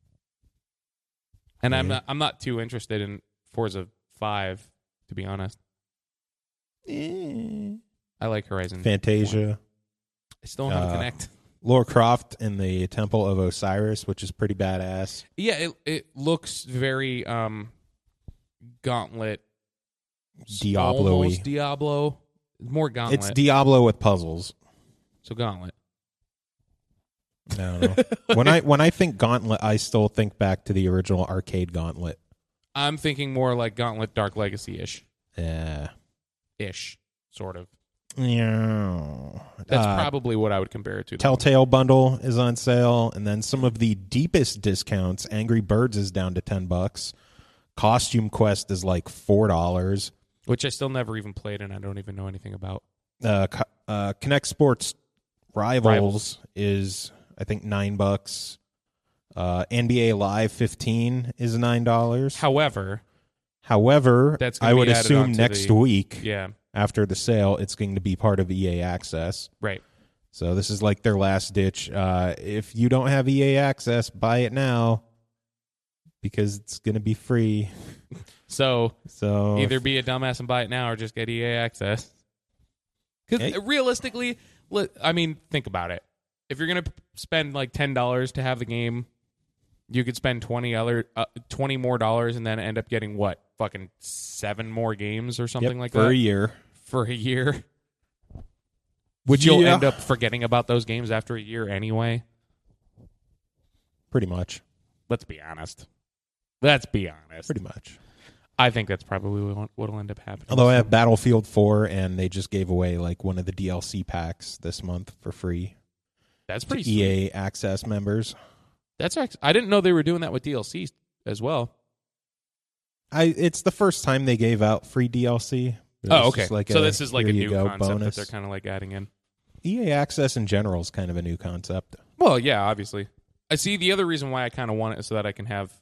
And I'm not too interested in Forza 5, to be honest. I like Horizon. Fantasia. 1. I still don't have a Connect. Lara Croft in the Temple of Osiris, which is pretty badass. Yeah, it looks very Gauntlet, Diablo-y. almost Diablo, more Gauntlet. It's Diablo with puzzles. So Gauntlet. I don't know. when I think Gauntlet, I still think back to the original arcade Gauntlet. I'm thinking more like Gauntlet Dark Legacy-ish. Yeah. Ish, sort of. Yeah. That's probably what I would compare it to. Telltale bundle is on sale, and then some of the deepest discounts. Angry Birds is down to $10. Costume Quest is like $4. Which I still never even played, and I don't even know anything about. Connect Sports Rivals is, I think, $9. NBA Live 15 is $9. However, that's gonna I be would added assume onto next the- week, Yeah, after the sale, it's going to be part of EA Access. right. So this is like their last ditch. If you don't have EA Access, buy it now because it's going to be free. So So either be a dumbass and buy it now or just get EA access. Because realistically, I mean, think about it. If you're going to spend like $10 to have the game, you could spend $20 more dollars and then end up getting what? Fucking 7 more games or something like that? for a year. For a year. Which you'll end up forgetting about those games after a year anyway. Pretty much. Let's be honest. Pretty much. I think that's probably what'll end up happening. Although I have Battlefield 4, and they just gave away like one of the DLC packs this month for free. That's to pretty sweet. EA Access members. I didn't know they were doing that with DLC as well. It's the first time they gave out free DLC. Oh, okay. Like so this is like a here you new go concept bonus. that they're kind of like adding in. EA Access in general is kind of a new concept. Well, yeah, obviously. I see the other reason why I kind of want it is so that I can have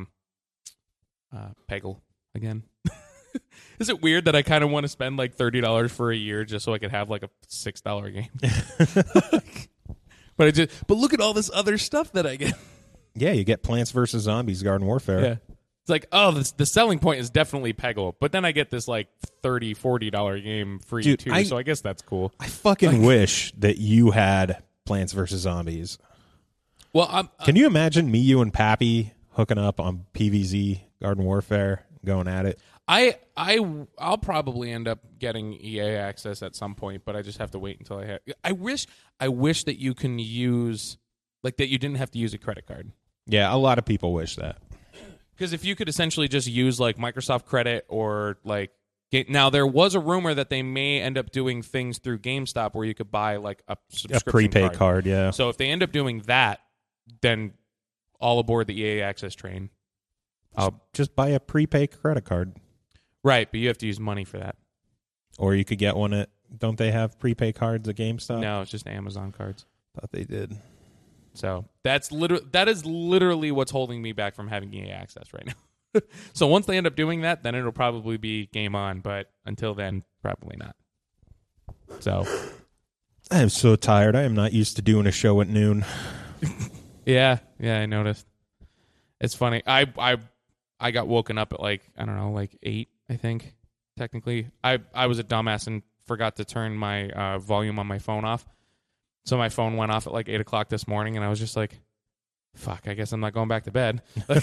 Peggle again. Is it weird that I kind of want to spend like $30 for a year just so I could have like a $6 game? But look at all this other stuff that I get. Yeah, you get Plants vs. Zombies Garden Warfare. Yeah. It's like, the selling point is definitely Peggle, but then I get this like $30, $40 game free Dude, too, so I guess that's cool. I fucking wish that you had Plants vs. Zombies. Well, Can you imagine me, you, and Pappy hooking up on PvZ Garden Warfare, going at it? I'll probably end up getting EA access at some point, but I just have to wait until I have. I wish that you can use that you didn't have to use a credit card. Yeah, a lot of people wish that. Because if you could essentially just use like Microsoft credit or like now there was a rumor that they may end up doing things through GameStop where you could buy like a subscription prepaid card, yeah. So if they end up doing that, then all aboard the EA access train. I'll just buy a prepaid credit card. Right, but you have to use money for that. Or you could get one at, don't they have prepaid cards at GameStop? No, it's just Amazon cards. Thought they did. So that is literally what's holding me back from having EA access right now. So once they end up doing that, then it'll probably be game on. But until then, probably not. So I am so tired. I am not used to doing a show at noon. yeah, I noticed. It's funny. I got woken up at like 8, I think. Technically, I was a dumbass and forgot to turn my volume on my phone off. So my phone went off at like 8 o'clock this morning, and I was just like, fuck, I guess I'm not going back to bed.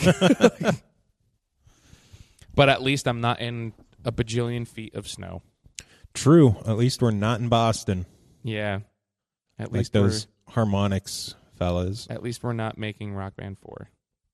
But at least I'm not in a bajillion feet of snow. True. At least we're not in Boston. Yeah. At Like least those harmonics fellas. At least we're not making Rock Band 4.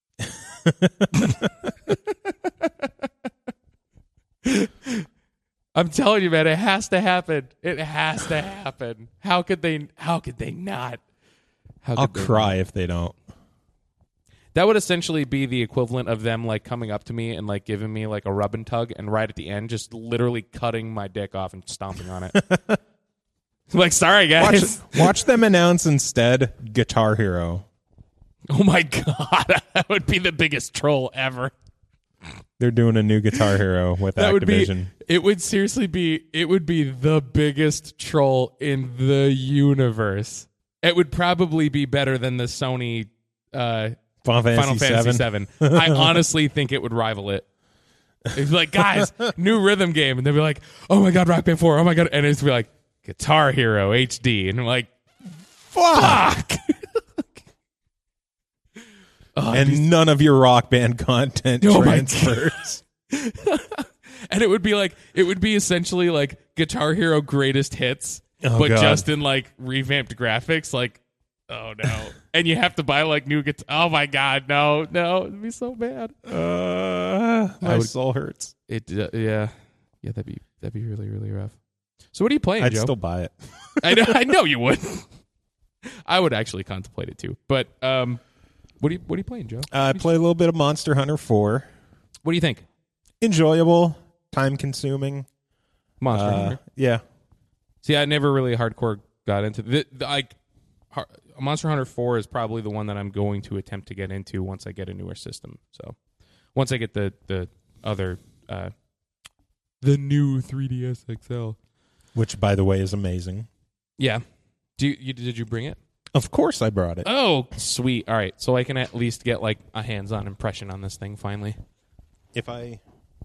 I'm telling you, man, it has to happen. It has to happen. How could they not? I'll cry if they don't. That would essentially be the equivalent of them like coming up to me and like giving me like a rub and tug, and right at the end just literally cutting my dick off and stomping on it. I'm like, sorry guys. Watch them announce instead Guitar Hero. Oh my god, that would be the biggest troll ever. They're doing a new Guitar Hero with Activision. It would be the biggest troll in the universe. It would probably be better than the Sony Final Fantasy 7. I honestly think it would rival it. It's like, guys, new rhythm game, and they'd be like, oh my god, Rock Band 4, oh my god, and it's be like Guitar Hero HD, and I'm like, Fuck. And none of your Rock Band content transfers. And it would be essentially like Guitar Hero Greatest Hits, but God. just in like revamped graphics. Like, oh no! And you have to buy like new guitar. Oh my God, no, it'd be so bad. My soul hurts. Yeah, that'd be really, really rough. So what are you playing, I'd Joe? still buy it. I know you would. I would actually contemplate it too. But what are you playing, Joe? I play a little bit of Monster Hunter 4. What do you think? Enjoyable, time consuming. Monster Hunter. Yeah. See, I never really hardcore got into Monster Hunter 4 is probably the one that I'm going to attempt to get into once I get a newer system. So once I get the other the new 3DS XL, Which, by the way, is amazing. yeah. Did you bring it? Of course I brought it. Oh, sweet. All right, so I can at least get like a hands-on impression on this thing finally. If I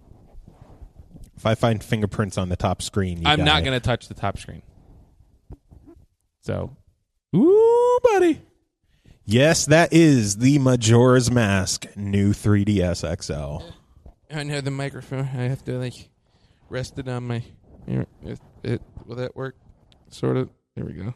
find fingerprints on the top screen, I'm not going to touch the top screen. So, ooh, buddy. Yes, that is the Majora's Mask new 3DS XL. I don't have the microphone. I have to like rest it on my. Will that work? Sort of. There we go.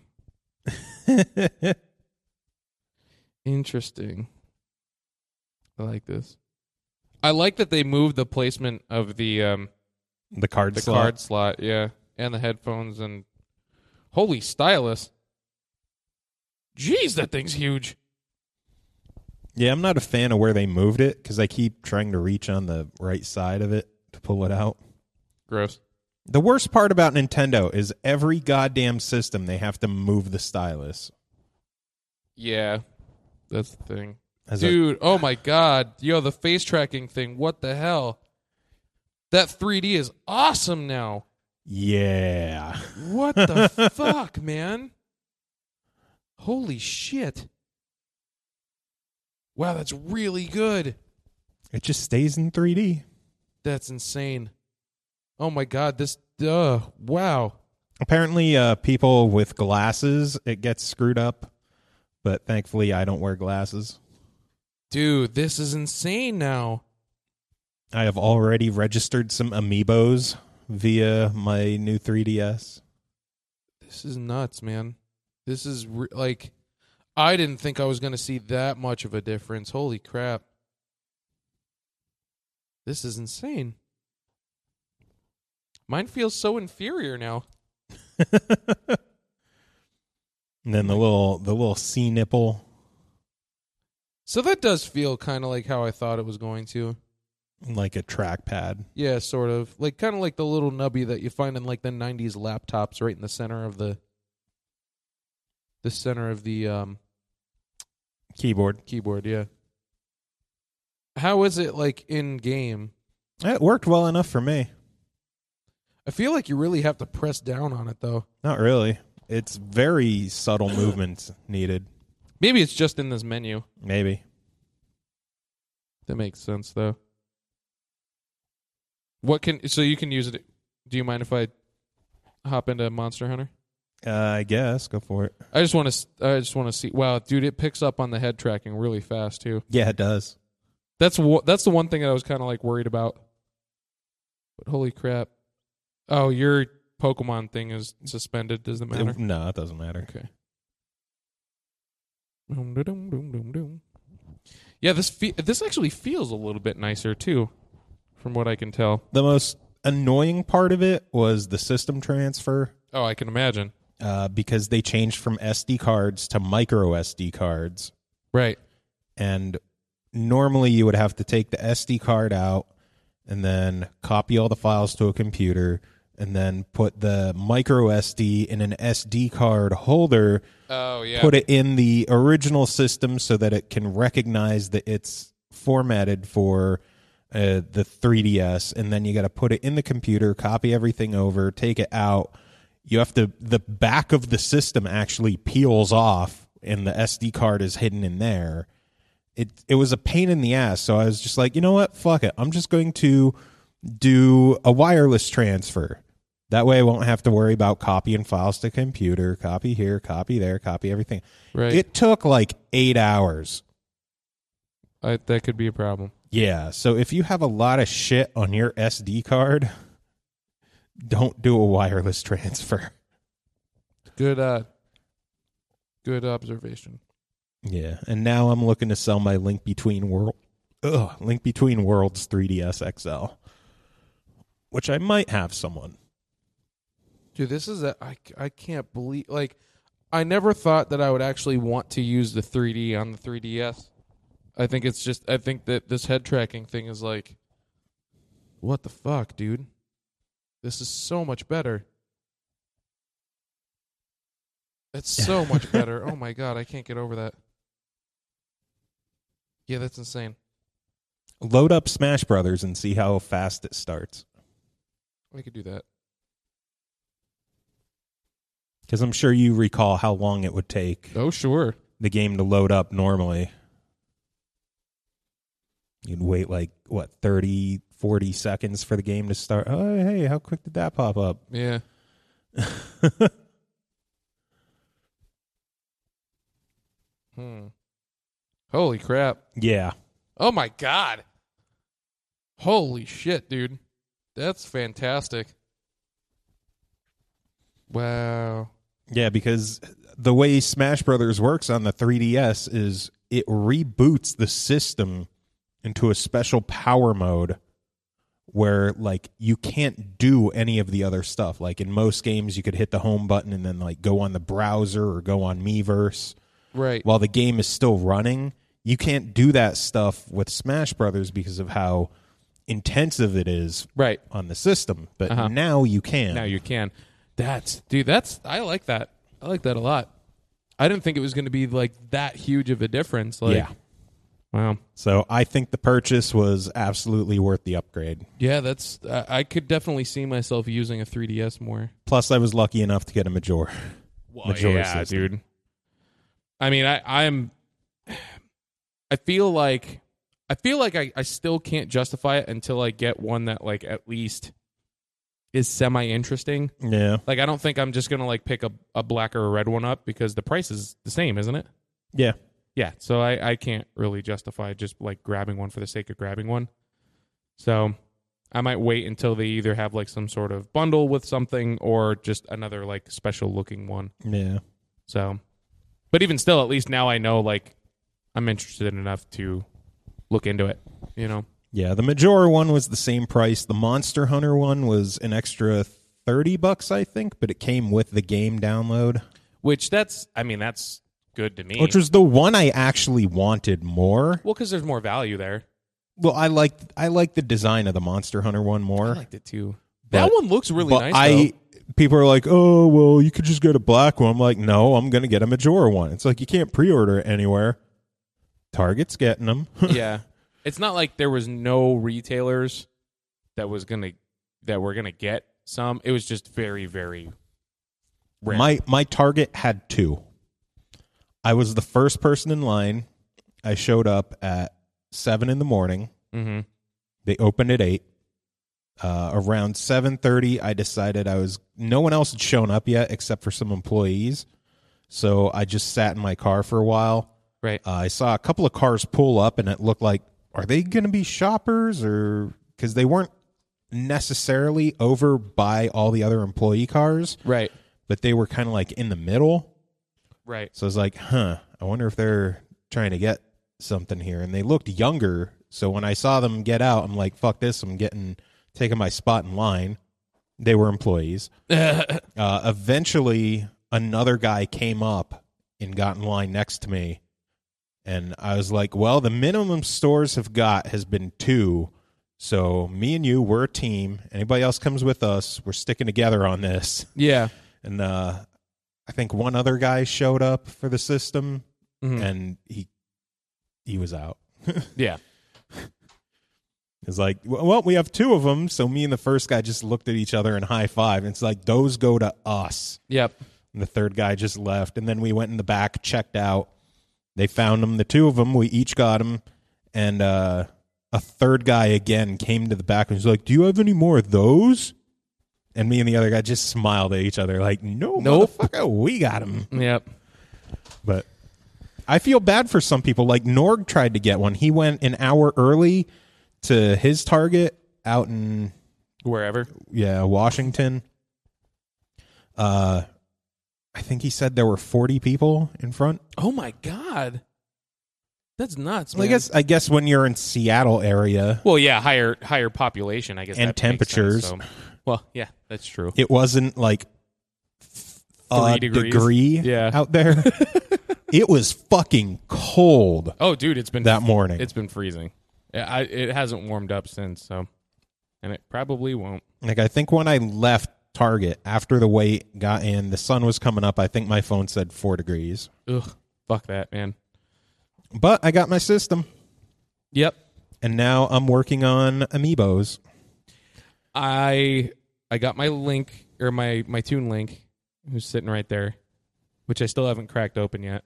Interesting. I like this. I like that they moved the placement of the card slot. card slot, yeah, and the headphones and holy stylus. Jeez, that thing's huge. Yeah, I'm not a fan of where they moved it because I keep trying to reach on the right side of it to pull it out. Gross. The worst part about Nintendo is every goddamn system they have to move the stylus. Yeah, that's the thing. As Dude, oh my God. Yo, the face tracking thing, what the hell? That 3D is awesome now. Yeah. What the fuck, man? Holy shit. Wow, that's really good. It just stays in 3D. That's insane. Oh my God, this, wow. Apparently, people with glasses, it gets screwed up. But thankfully, I don't wear glasses. Dude, this is insane now. I have already registered some amiibos via my new 3DS. This is nuts, man. This is like, I didn't think I was going to see that much of a difference. Holy crap. This is insane. Mine feels so inferior now. And then the little C nipple. So that does feel kind of like how I thought it was going to. Like a trackpad. Yeah, sort of. Like kind of like the little nubby that you find in like the 90s laptops right in the center of the keyboard, yeah. How is it like in game? It worked well enough for me. I feel like you really have to press down on it though. Not really. It's very subtle movements needed. Maybe it's just in this menu. Maybe. That makes sense though. So you can use it. Do you mind if I hop into Monster Hunter? I guess go for it. I just want to see. Wow, dude, it picks up on the head tracking really fast too. Yeah, it does. That's the one thing that I was kind of like worried about. But holy crap! Oh, your Pokemon thing is suspended. Does it matter? No, it doesn't matter. Okay. Yeah, this actually feels a little bit nicer too, from what I can tell. The most annoying part of it was the system transfer. Oh, I can imagine. Because they changed from SD cards to micro SD cards. Right. And normally you would have to take the SD card out and then copy all the files to a computer and then put the micro SD in an SD card holder. Oh, yeah. Put it in the original system so that it can recognize that it's formatted for the 3DS. And then you got to put it in the computer, copy everything over, take it out. The back of the system actually peels off and the SD card is hidden in there. It was a pain in the ass. So I was just like, you know what? Fuck it. I'm just going to do a wireless transfer. That way I won't have to worry about copying files to computer, copy here, copy there, copy everything. Right. It took like 8 hours. That could be a problem. Yeah, so if you have a lot of shit on your SD card, don't do a wireless transfer. Good observation. Yeah, and now I'm looking to sell my Link Between Worlds 3DS XL, which I might have someone. Dude, this is I can't believe, like, I never thought that I would actually want to use the 3D on the 3DS. I think that this head tracking thing is like, what the fuck, dude? This is so much better. It's so much better. Oh my god, I can't get over that. Yeah, that's insane. Load up Smash Brothers and see how fast it starts. I could do that. Because I'm sure you recall how long it would take Oh, sure. the game to load up normally. You'd wait 30, 40 seconds for the game to start. Oh, hey, how quick did that pop up? Yeah. Holy crap. Yeah. Oh my god. Holy shit, dude. That's fantastic. Wow. Yeah, because the way Smash Brothers works on the 3DS is it reboots the system into a special power mode where you can't do any of the other stuff. Like in most games you could hit the home button and then go on the browser or go on Miiverse. Right. While the game is still running, you can't do that stuff with Smash Brothers because of how intensive it is right on the system. But now you can. Now you can. I like that. I like that a lot. I didn't think it was going to be that huge of a difference. Yeah. Wow. So I think the purchase was absolutely worth the upgrade. Yeah, I could definitely see myself using a 3DS more. Plus, I was lucky enough to get a Majora. Yeah, system. dude. I mean, I feel like I still can't justify it until I get one that at least is semi-interesting. Yeah. I don't think I'm just going to pick a black or a red one up because the price is the same, isn't it? Yeah. Yeah, so I can't really justify just grabbing one for the sake of grabbing one. So I might wait until they either have some sort of bundle with something or just another special looking one. Yeah. So, but even still, at least now I know I'm interested enough to look into it, you know? Yeah, the Majora one was the same price. The Monster Hunter one was an extra $30, I think, but it came with the game download. Which that's good to me. Which was the one I actually wanted more. Well, because there's more value there. Well, I like the design of the Monster Hunter one more. I liked it too. That one looks really nice, though. People are like, oh, well, you could just get a black one. I'm like, no, I'm going to get a Majora one. It's you can't pre-order it anywhere. Target's getting them. Yeah. It's not like there was no retailers that were gonna get some. It was just very, very rare. My Target had 2. I was the first person in line. I showed up at 7 in the morning. Mm-hmm. They opened at 8. Around 7:30, I decided no one else had shown up yet except for some employees. So I just sat in my car for a while. Right. I saw a couple of cars pull up, and it looked like, are they going to be shoppers? Or because they weren't necessarily over by all the other employee cars. Right. But they were kind of in the middle. Right. So I was like, I wonder if they're trying to get something here. And they looked younger. So when I saw them get out, I'm like, fuck this. I'm taking my spot in line. They were employees. Eventually, another guy came up and got in line next to me. And I was like, well, the minimum stores have got has been 2. So me and you, we're a team. Anybody else comes with us, we're sticking together on this. Yeah. And I think one other guy showed up for the system, and he was out. Yeah. It's like, well, we have 2 of them. So me and the first guy just looked at each other and high-fived. And it's like, those go to us. Yep. And the third guy just left. And then we went in the back, checked out. They found them, the 2 of them. We each got them. And a third guy again came to the back and was like, do you have any more of those? And me and the other guy just smiled at each other like, nope. Motherfucker, we got him. Yep. But I feel bad for some people. Like Norg tried to get one. He went an hour early to his Target out in Wherever. Washington. I think he said there were 40 people in front. Oh my God. That's nuts, Well, man. I guess when you're in Seattle area Well, yeah, higher population, I guess. and that makes sense, temperatures, so. Well, yeah, that's true. it wasn't like 3 a degrees. degree Yeah. out there. It was fucking cold Oh, dude, it's been that morning. It's been freezing. It hasn't warmed up since, so, and it probably won't. Like I think when I left Target after the wait got in, the sun was coming up. I think my phone said 4 degrees. Ugh, fuck that, man. But I got my system, Yep. and now I'm working on amiibos. I got my link or my Toon Link, who's sitting right there, which I still haven't cracked open yet.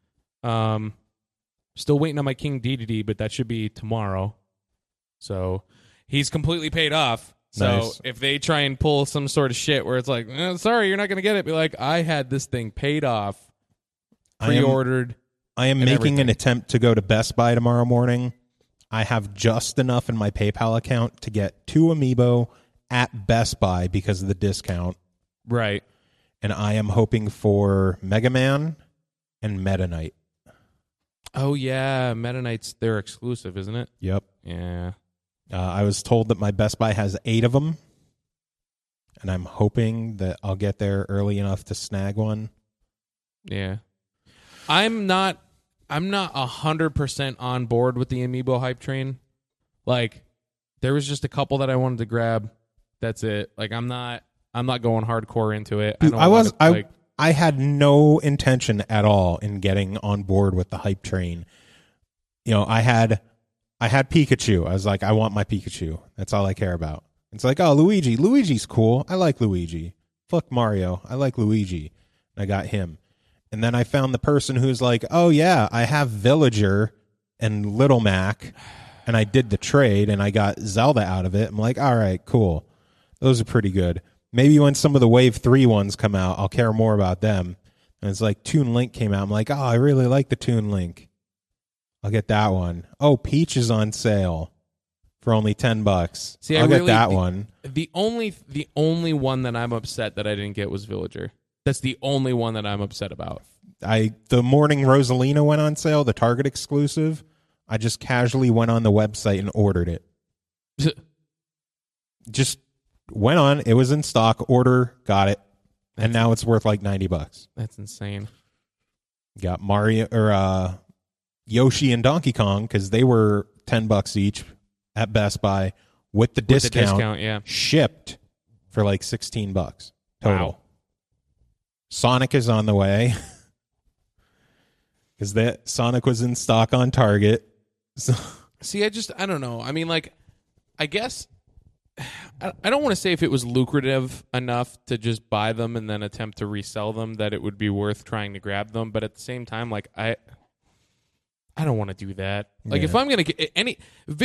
Still waiting on my King Dedede, but that should be tomorrow. So he's completely paid off. So Nice. if they try and pull some sort of shit where it's like, sorry, you're not going to get it, be like, I had this thing paid off, pre-ordered. I am and making everything. an attempt to go to Best Buy tomorrow morning. I have just enough in my PayPal account to get 2 amiibo at Best Buy because of the discount. Right. And I am hoping for Mega Man and Meta Knight. Oh, yeah. Meta Knight's, they're exclusive, isn't it? Yep. Yeah. I was told that my Best Buy has 8 of them. And I'm hoping that I'll get there early enough to snag one. Yeah. I'm not 100% on board with the Amiibo hype train. Like, there was just a couple that I wanted to grab. That's it. Like, I'm not going hardcore into it. Dude, I had no intention at all in getting on board with the hype train. You know, I had Pikachu. I was like, I want my Pikachu. That's all I care about. It's like, oh, Luigi. Luigi's cool. I like Luigi. Fuck Mario. I like Luigi. I got him. And then I found the person who's like, oh, yeah, I have Villager and Little Mac, and I did the trade, and I got Zelda out of it. I'm like, all right, cool. Those are pretty good. Maybe when some of the Wave 3 ones come out, I'll care more about them. And it's like Toon Link came out. I'm like, oh, I really like the Toon Link. I'll get that one. Oh, Peach is on sale for only $10. See, I'll get that one. The only one that I'm upset that I didn't get was Villager. That's the only one that I'm upset about. The morning Rosalina went on sale, the Target exclusive. I just casually went on the website and ordered it. Just went on. It was in stock. Order, got it, and now it's worth like $90. That's insane. Got Mario or Yoshi and Donkey Kong because they were $10 each at Best Buy with the discount. Yeah. Shipped for like $16 total. Wow. Sonic is on the way because that Sonic was in stock on Target. So. See, I don't know. I mean, like, I guess I don't want to say if it was lucrative enough to just buy them and then attempt to resell them that it would be worth trying to grab them. But at the same time, like, I don't want to do that. Like, if I'm going to get any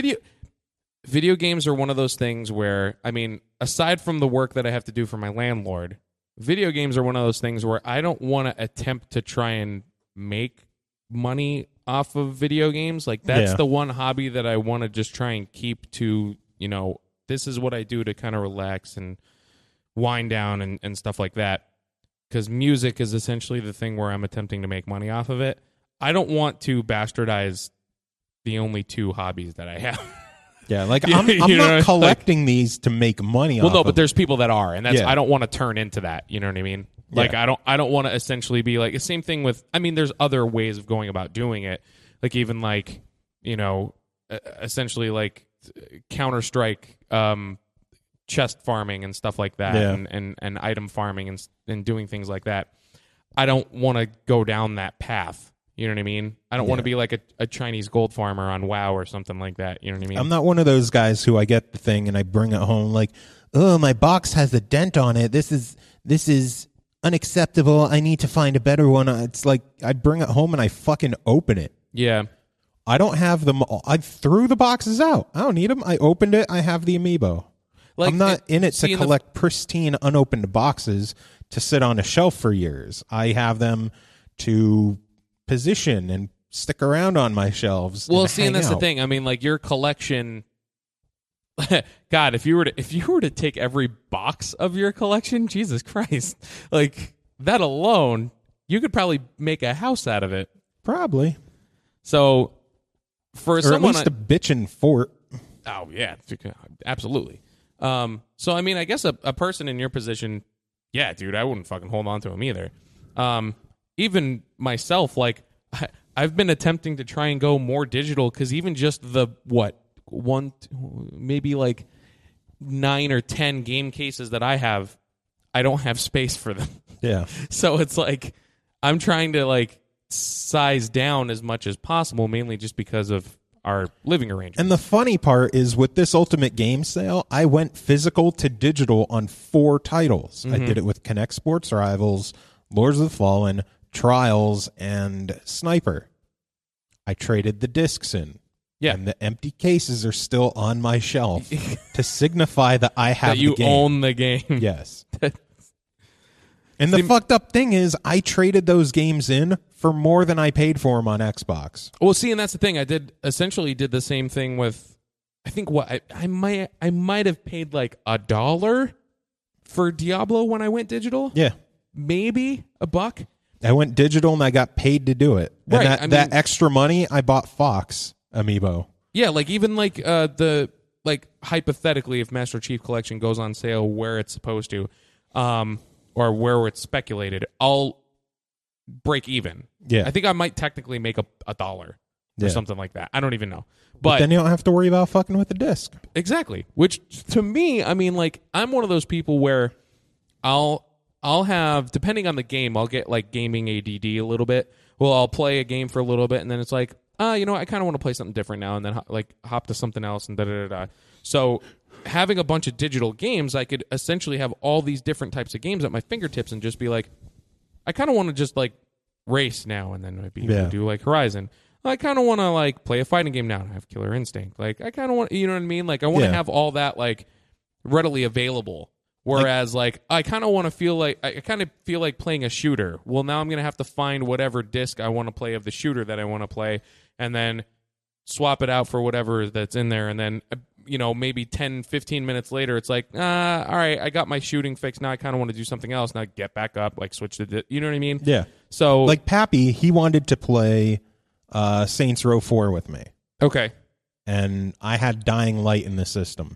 video games are one of those things where, I mean, aside from the work that I have to do for my landlord, video games are one of those things where I don't want to attempt to try and make money off of video games. Like, that's the one hobby that I want to just try and keep to, you know, this is what I do to kind of relax and wind down and stuff like that. Because music is essentially the thing where I'm attempting to make money off of it. I don't want to bastardize the only 2 hobbies that I have. Yeah, like I'm not collecting these to make money off. Well, no, of but there's people that are, and that's Yeah. I don't want to turn into that. You know what I mean? Like I don't want to essentially be like the same thing with. I mean, there's other ways of going about doing it. Like even like, you know, essentially like Counter-Strike, chest farming and stuff like that, and item farming and doing things like that. I don't want to go down that path. You know what I mean? I don't want to be like a Chinese gold farmer on WoW or something like that. You know what I mean? I'm not one of those guys who I get the thing and I bring it home like, oh, my box has a dent on it. This is unacceptable. I need to find a better one. It's like I bring it home and I fucking open it. Yeah. I don't have them. I threw the boxes out. I don't need them. I opened it. I have the amiibo. I'm not in it to collect pristine, unopened boxes to sit on a shelf for years. I have them to position and stick around on my shelves. Well, see, and that's the thing. I mean, like your collection. God, if you were to take every box of your collection, Jesus Christ, like that alone, you could probably make a house out of it. Probably. So, for or someone, at least a bitchin' fort. Oh yeah, absolutely. So I mean, I guess a person in your position, yeah, dude, I wouldn't fucking hold on to him either. Even myself, like I've been attempting to try and go more digital because even just the maybe like 9 or 10 game cases that I have, I don't have space for them. Yeah. So it's like I'm trying to like size down as much as possible, mainly just because of our living arrangements. And the funny part is with this Ultimate Game Sale, I went physical to digital on 4 titles. I did it with Connect Sports Rivals, Lords of the Fallen, Trials, and Sniper. I traded the discs in. Yeah. And the empty cases are still on my shelf to signify that I have that you the game. own the game. Yes. And the fucked up thing is I traded those games in for more than I paid for them on Xbox. Well, see, and that's the thing. I did the same thing with, I think I might have paid like $1 for Diablo when I went digital. Yeah. Maybe $1. I went digital and I got paid to do it. And Right. that extra money, I bought Fox Amiibo. Yeah, like even like hypothetically, if Master Chief Collection goes on sale where it's supposed to, or where it's speculated, I'll break even. Yeah. I think I might technically make $1 or something like that. I don't even know. But then you don't have to worry about fucking with the disc. Exactly. Which to me, I mean, like I'm one of those people where I'll have, depending on the game, I'll get like gaming ADD a little bit. Well, I'll play a game for a little bit and then it's like, you know, I kind of want to play something different now, and then like hop to something else and da-da-da-da. So having a bunch of digital games, I could essentially have all these different types of games at my fingertips and just be like, I kind of want to just like race now and then maybe do like Horizon. I kind of want to like play a fighting game now and have Killer Instinct. Like I kind of want, you know what I mean? Like I want to have all that like readily available. Whereas, like I kind of want to feel like I kind of feel like playing a shooter. Well, now I'm gonna have to find whatever disc I want to play of the shooter that I want to play, and then swap it out for whatever that's in there, and then you know maybe 10, 15 minutes later, it's like, all right, I got my shooting fixed. Now I kind of want to do something else. Now get back up, like switch to you know what I mean? Yeah. So like Pappy, he wanted to play Saints Row 4 with me. Okay. And I had Dying Light in the system.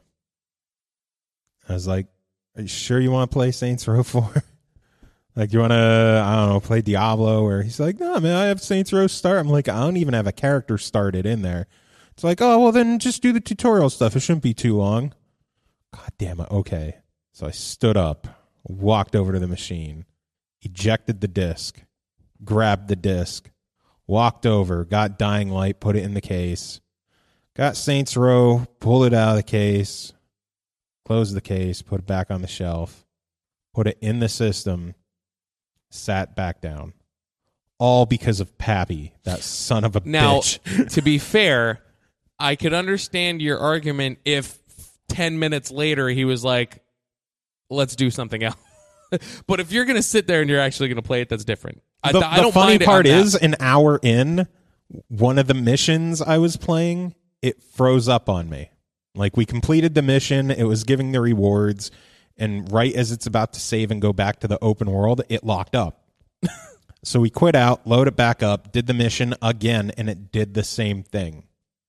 I was like, are you sure you want to play Saints Row 4? Like, you want to, I don't know, play Diablo? Or he's like, no, man, I have Saints Row start. I'm like, I don't even have a character started in there. It's like, oh, well, then just do the tutorial stuff. It shouldn't be too long. God damn it. Okay. So I stood up, walked over to the machine, ejected the disc, grabbed the disc, walked over, got Dying Light, put it in the case, got Saints Row, pulled it out of the case, closed the case, put it back on the shelf, put it in the system, sat back down. All because of Pappy, that son of a bitch. Now, to be fair, I could understand your argument if 10 minutes later he was like, let's do something else. But if you're going to sit there and you're actually going to play it, that's different. I The don't funny mind part it on is, that. an hour in, one of the missions I was playing, it froze up on me. Like, we completed the mission, it was giving the rewards, and right as it's about to save and go back to the open world, it locked up. So we quit out, load it back up, did the mission again, and it did the same thing.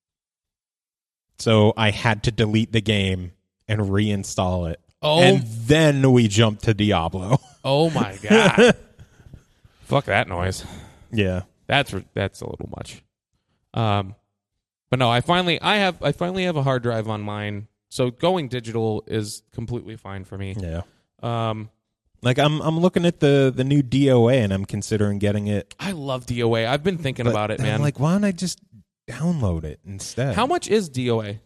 So I had to delete the game and reinstall it. Oh. And then we jumped to Diablo. Oh my god! Fuck that noise. Yeah. That's a little much. But no, I finally have a hard drive on mine, so going digital is completely fine for me. Yeah. Like I'm looking at the new DOA and I'm considering getting it. I love DOA. I've been thinking about it, man. I'm like, why don't I just download it instead? How much is DOA?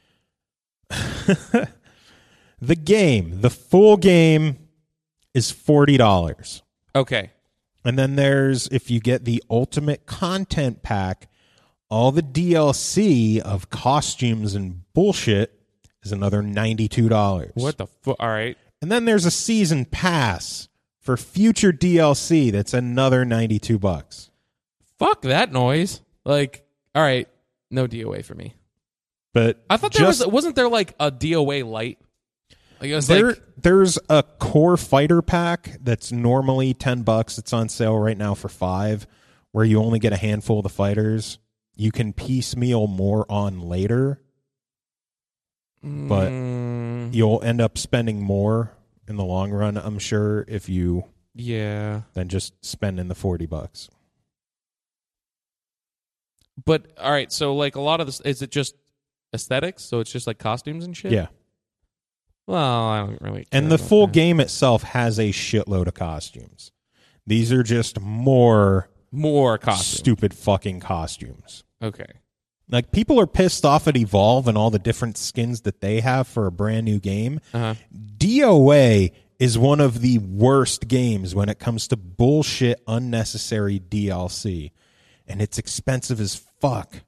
The game, the full game, is $40. Okay. And then there's, if you get the ultimate content pack, all the DLC of costumes and bullshit is another $92. What the fuck? All right. And then there's a season pass for future DLC that's another $92. Fuck that noise. Like, all right, no DOA for me. But I thought wasn't there like a DOA light? Like it was there's a core fighter pack that's normally $10. It's on sale right now for $5, where you only get a handful of the fighters. You can piecemeal more on later, but you'll end up spending more in the long run, I'm sure, if you than just spending the $40. But all right, so like a lot of this, is it just aesthetics? So it's just like costumes and shit? Yeah. Well, I don't really care And the about full that. game itself has a shitload of costumes. These are just more costumes. stupid fucking costumes. Okay. Like, people are pissed off at Evolve and all the different skins that they have for a brand new game. Uh-huh. DOA is one of the worst games when it comes to bullshit, unnecessary DLC. And it's expensive as fuck.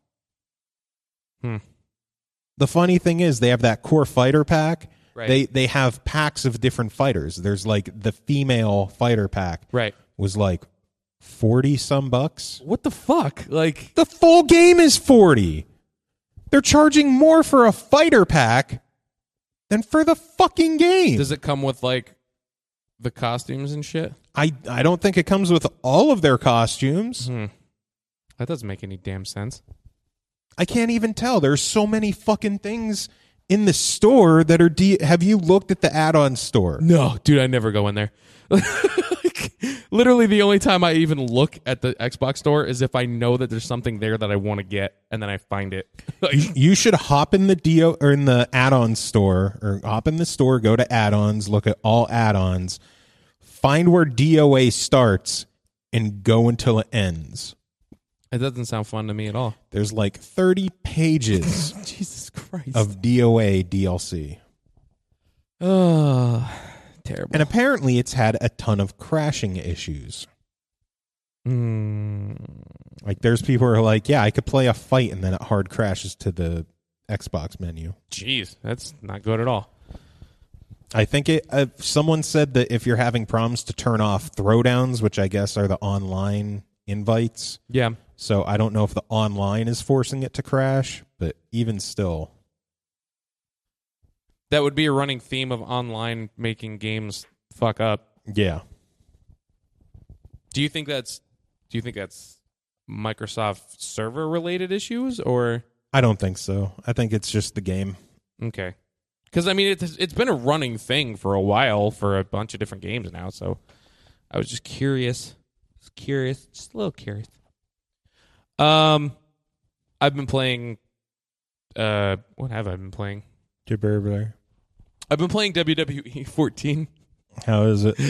The funny thing is, they have that core fighter pack. Right. They have packs of different fighters. There's like the female fighter pack. Right. Was like 40 some bucks. What the fuck? Like The full game is 40. They're charging more for a fighter pack than for the fucking game. does it come with like the costumes and shit? I don't think it comes with all of their costumes. That doesn't make any damn sense. I can't even tell. There's so many fucking things in the store that are have you looked at the add-on store? No, dude, I never go in there. Like, literally the only time I even look at the Xbox store is if I know that there's something there that I want to get, and then I find it. You should hop in the or in the add-on store, or hop in the store, go to add-ons, look at all add-ons, find where DOA starts, and go until it ends. It doesn't sound fun to me at all. There's like 30 pages Jesus Christ. of DOA DLC. Oh, terrible. And apparently it's had a ton of crashing issues. Like, there's people who are like, yeah, I could play a fight and then it hard crashes to the Xbox menu. Jeez, that's not good at all. I think someone said that if you're having problems to turn off throwdowns, which I guess are the online invites. Yeah. So I don't know if the online is forcing it to crash, but even still. That would be a running theme of online making games fuck up. Yeah. Do you think that's Microsoft server related issues, or? I don't think so. I think it's just the game. Okay. Because I mean, it's been a running thing for a while for a bunch of different games now. So I was just curious. Just a little curious. I've been playing. What have I been playing? I've been playing WWE 14. How is it?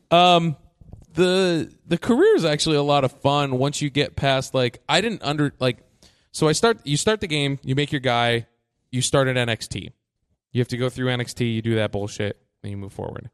The career is actually a lot of fun once you get past so you start the game, you make your guy, you start at NXT. You have to go through NXT, you do that bullshit, then you move forward.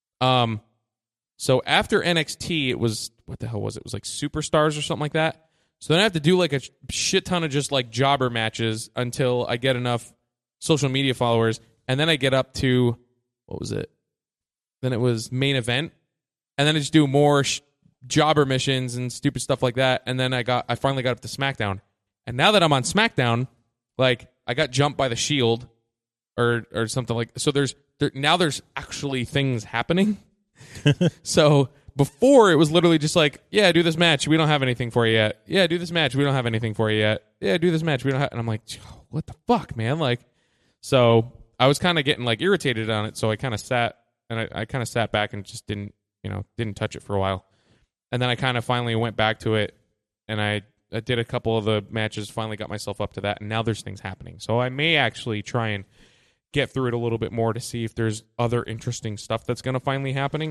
So after NXT, it was, what the hell was it? It was like Superstars or something like that. So then I have to do like a shit ton of just like jobber matches until I get enough social media followers. And then I get up to, what was it? Then it was main event. And then I just do more jobber missions and stupid stuff like that. And then I finally got up to SmackDown. And now that I'm on SmackDown, like I got jumped by the Shield or something like, so now there's actually things happening. So before it was literally just like, yeah, do this match. We don't have anything for you yet. Yeah, do this match. We don't have anything for you yet. Yeah, do this match. We don't have, and I'm like, what the fuck, man? Like, so I was kind of getting like irritated on it. So I kind of sat back and just didn't touch it for a while. And then I kind of finally went back to it and I did a couple of the matches, finally got myself up to that. And now there's things happening. So I may actually try and get through it a little bit more to see if there's other interesting stuff that's going to finally happen.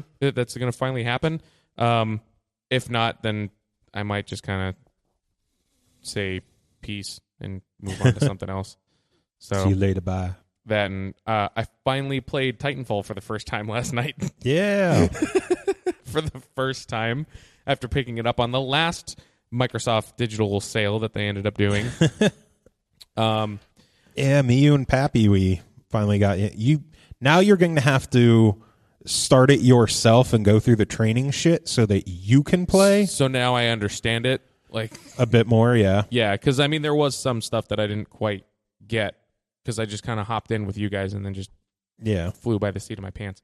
If not, then I might just kind of say peace and move on to something else. So see you later, bye. That, and I finally played Titanfall for the first time last night. Yeah. For the first time after picking it up on the last Microsoft digital sale that they ended up doing. Yeah, me, you, and Pappy, we finally got you. Now you're going to have to start it yourself and go through the training shit so that you can play So now I understand it. Like, a bit more. Yeah. yeah, because I mean, there was some stuff that I didn't quite get because I just kind of hopped in with you guys and then just Yeah. flew by the seat of my pants.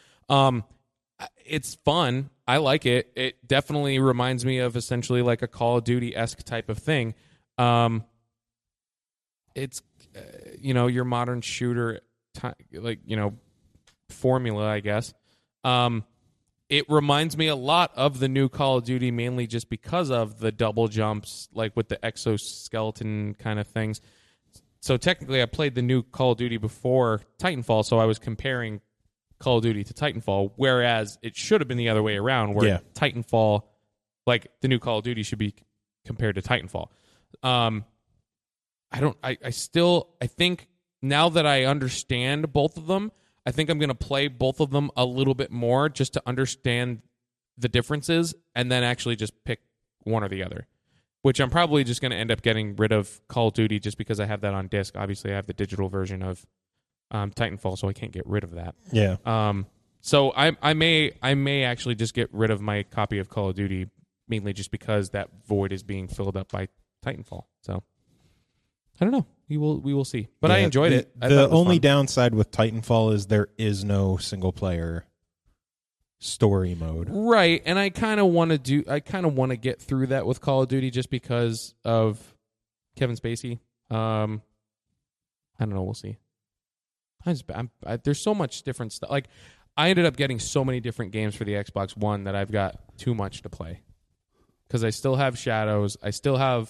It's fun. I like it. It definitely reminds me of essentially like a Call of Duty-esque type of thing. It's your modern shooter formula, I guess. It reminds me a lot of the new Call of Duty, mainly just because of the double jumps, like with the exoskeleton kind of things. So technically, I played the new Call of Duty before Titanfall, so I was comparing Call of Duty to Titanfall, whereas it should have been the other way around, where Titanfall, like the new Call of Duty, should be compared to Titanfall. I think now that I understand both of them, I think I'm going to play both of them a little bit more just to understand the differences and then actually just pick one or the other, which I'm probably just going to end up getting rid of Call of Duty just because I have that on disc. Obviously, I have the digital version of Titanfall, so I can't get rid of that. Yeah. So I may actually just get rid of my copy of Call of Duty, mainly just because that void is being filled up by Titanfall. So I don't know. We will see. But I enjoyed it. I thought The it was only fun. downside with Titanfall is there is no single player story mode. Right, and I kind of want to get through that with Call of Duty just because of Kevin Spacey. I don't know. We'll see. There's so much different stuff. Like, I ended up getting so many different games for the Xbox One that I've got too much to play. Because I still have Shadows. I still have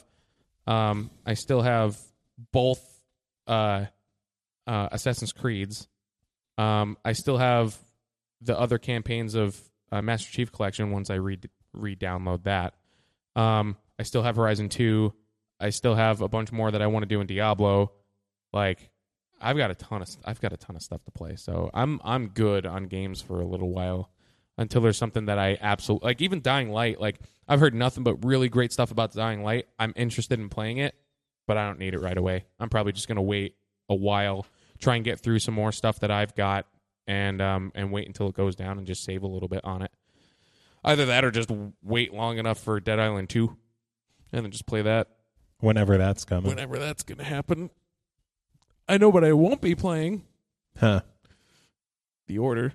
both Assassin's Creeds. I still have the other campaigns of Master Chief Collection once I re-download that. I still have Horizon 2. I still have a bunch more that I want to do in Diablo. Like, I've got a ton of stuff to play. So I'm good on games for a little while until there's something that I absolutely like. Even Dying Light, like, I've heard nothing but really great stuff about Dying Light. I'm interested in playing it, but I don't need it right away. I'm probably just going to wait a while, try and get through some more stuff that I've got, and wait until it goes down and just save a little bit on it. Either that or just wait long enough for Dead Island 2 and then just play that. Whenever that's coming. Whenever that's going to happen. I know what I won't be playing. Huh. The Order.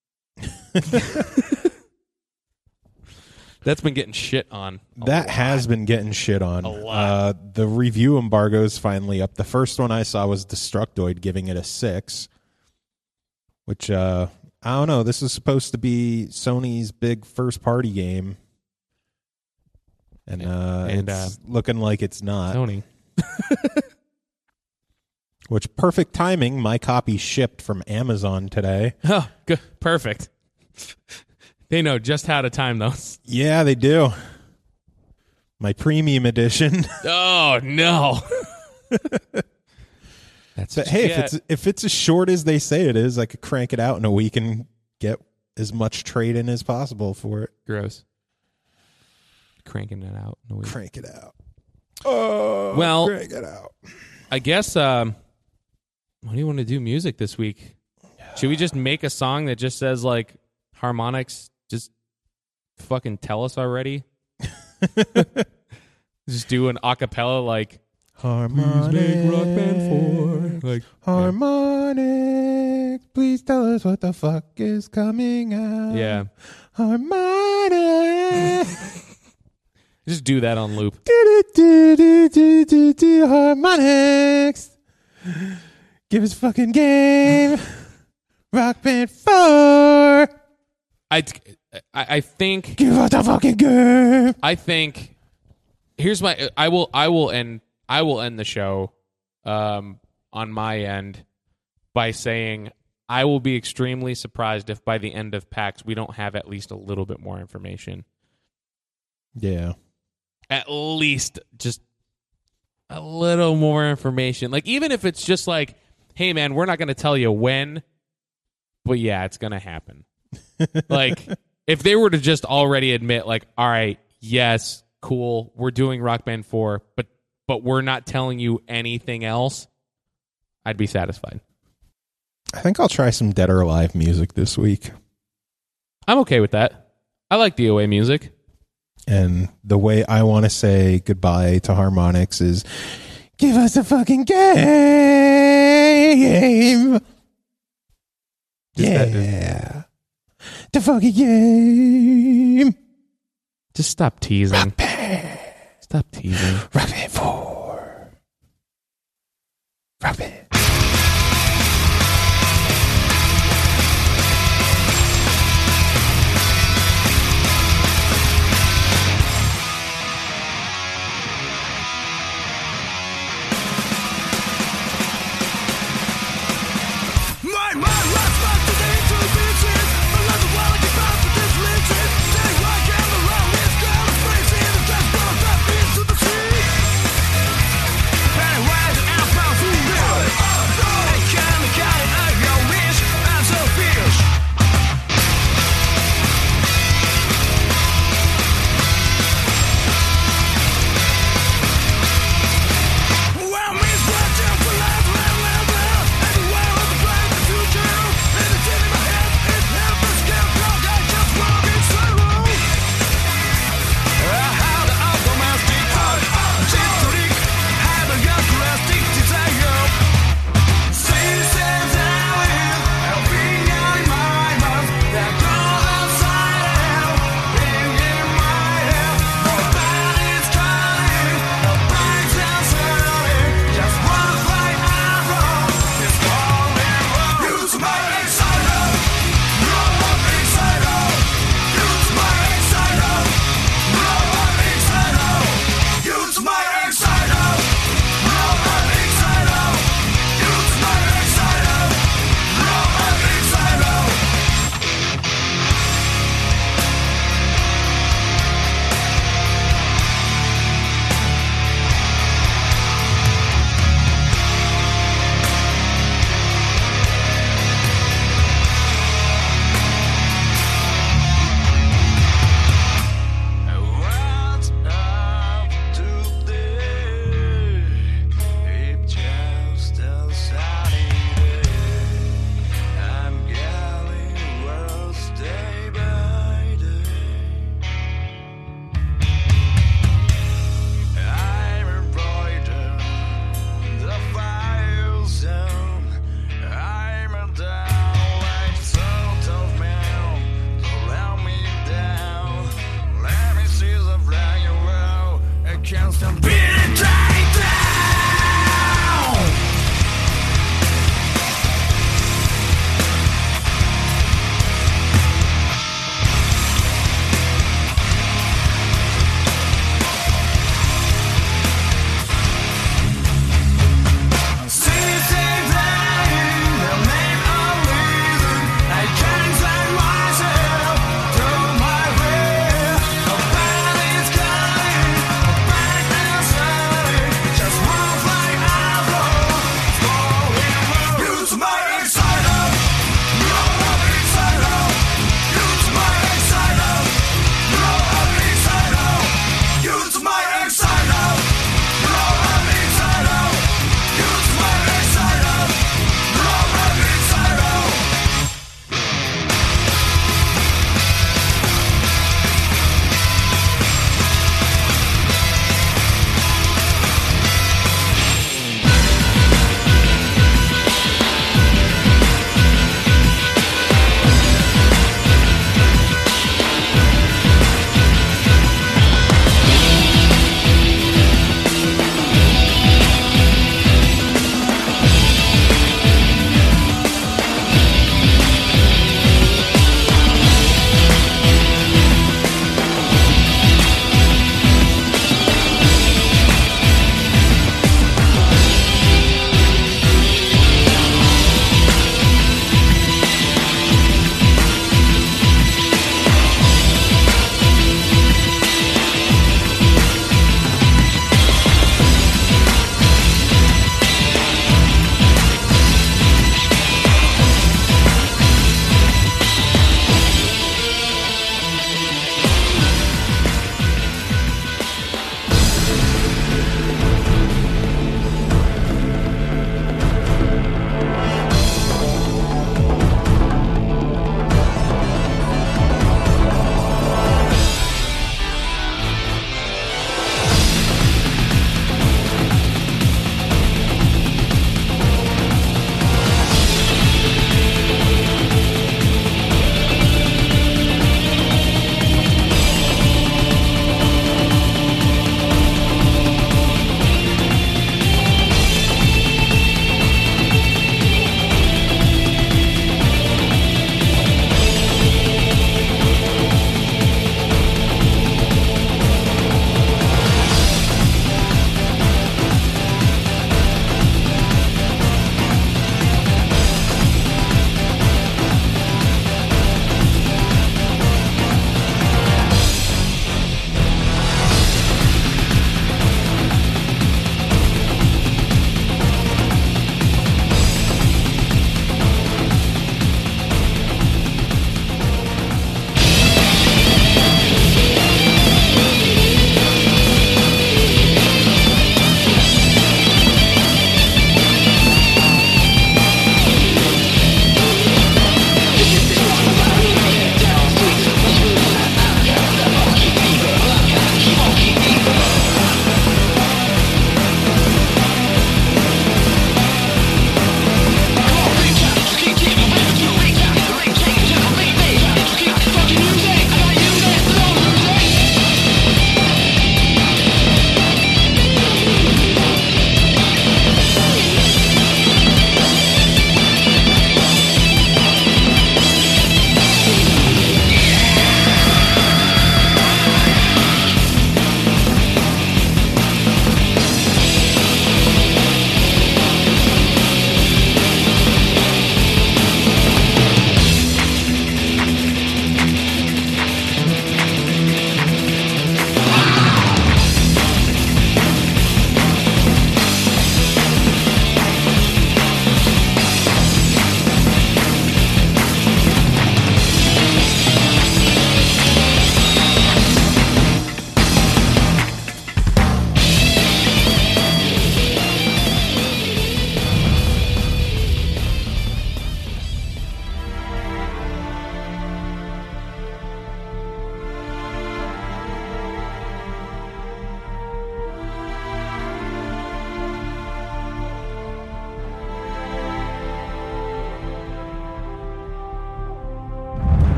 That's been getting shit on. That has been getting shit on. A lot. The review embargo's finally up. The first one I saw was Destructoid giving it a 6, which, I don't know. This is supposed to be Sony's big first-party game, and it's looking like it's not. Sony. Which, perfect timing. My copy shipped from Amazon today. Oh, good. Perfect. They know just how to time those. Yeah, they do. My premium edition. Oh, no. That's But hey, if it's as short as they say it is, I could crank it out in a week and get as much trade in as possible for it. gross. Cranking it out. No, Crank it out. Oh, well, crank it out. I guess, what do you want to do music this week? Should we just make a song that just says, like, harmonics, just fucking tell us already? Just do an acapella, like, Harmonics. please make Rock Band 4. Like, Harmonics. Please tell us what the fuck is coming out. yeah. Harmonics. Just do that on loop. Harmonics. Give us fucking game. Rock Band 4. I think Give us the fucking game. I think here's my I will end the show on my end by saying I will be extremely surprised if by the end of PAX we don't have at least a little bit more information. Yeah. At least just a little more information. Like, even if it's just like, hey man, we're not going to tell you when, but yeah, it's going to happen. Like, if they were to just already admit, like, all right, yes, cool, we're doing Rock Band 4, but we're not telling you anything else, I'd be satisfied. I think I'll try some Dead or Alive music this week. I'm okay with that. I like DOA music. And the way I want to say goodbye to Harmonix is, give us a fucking game. Yeah. The fucking game. Just stop teasing. Rock Band. Stop teasing. Rock Band 4. Rock Band.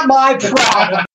not my problem.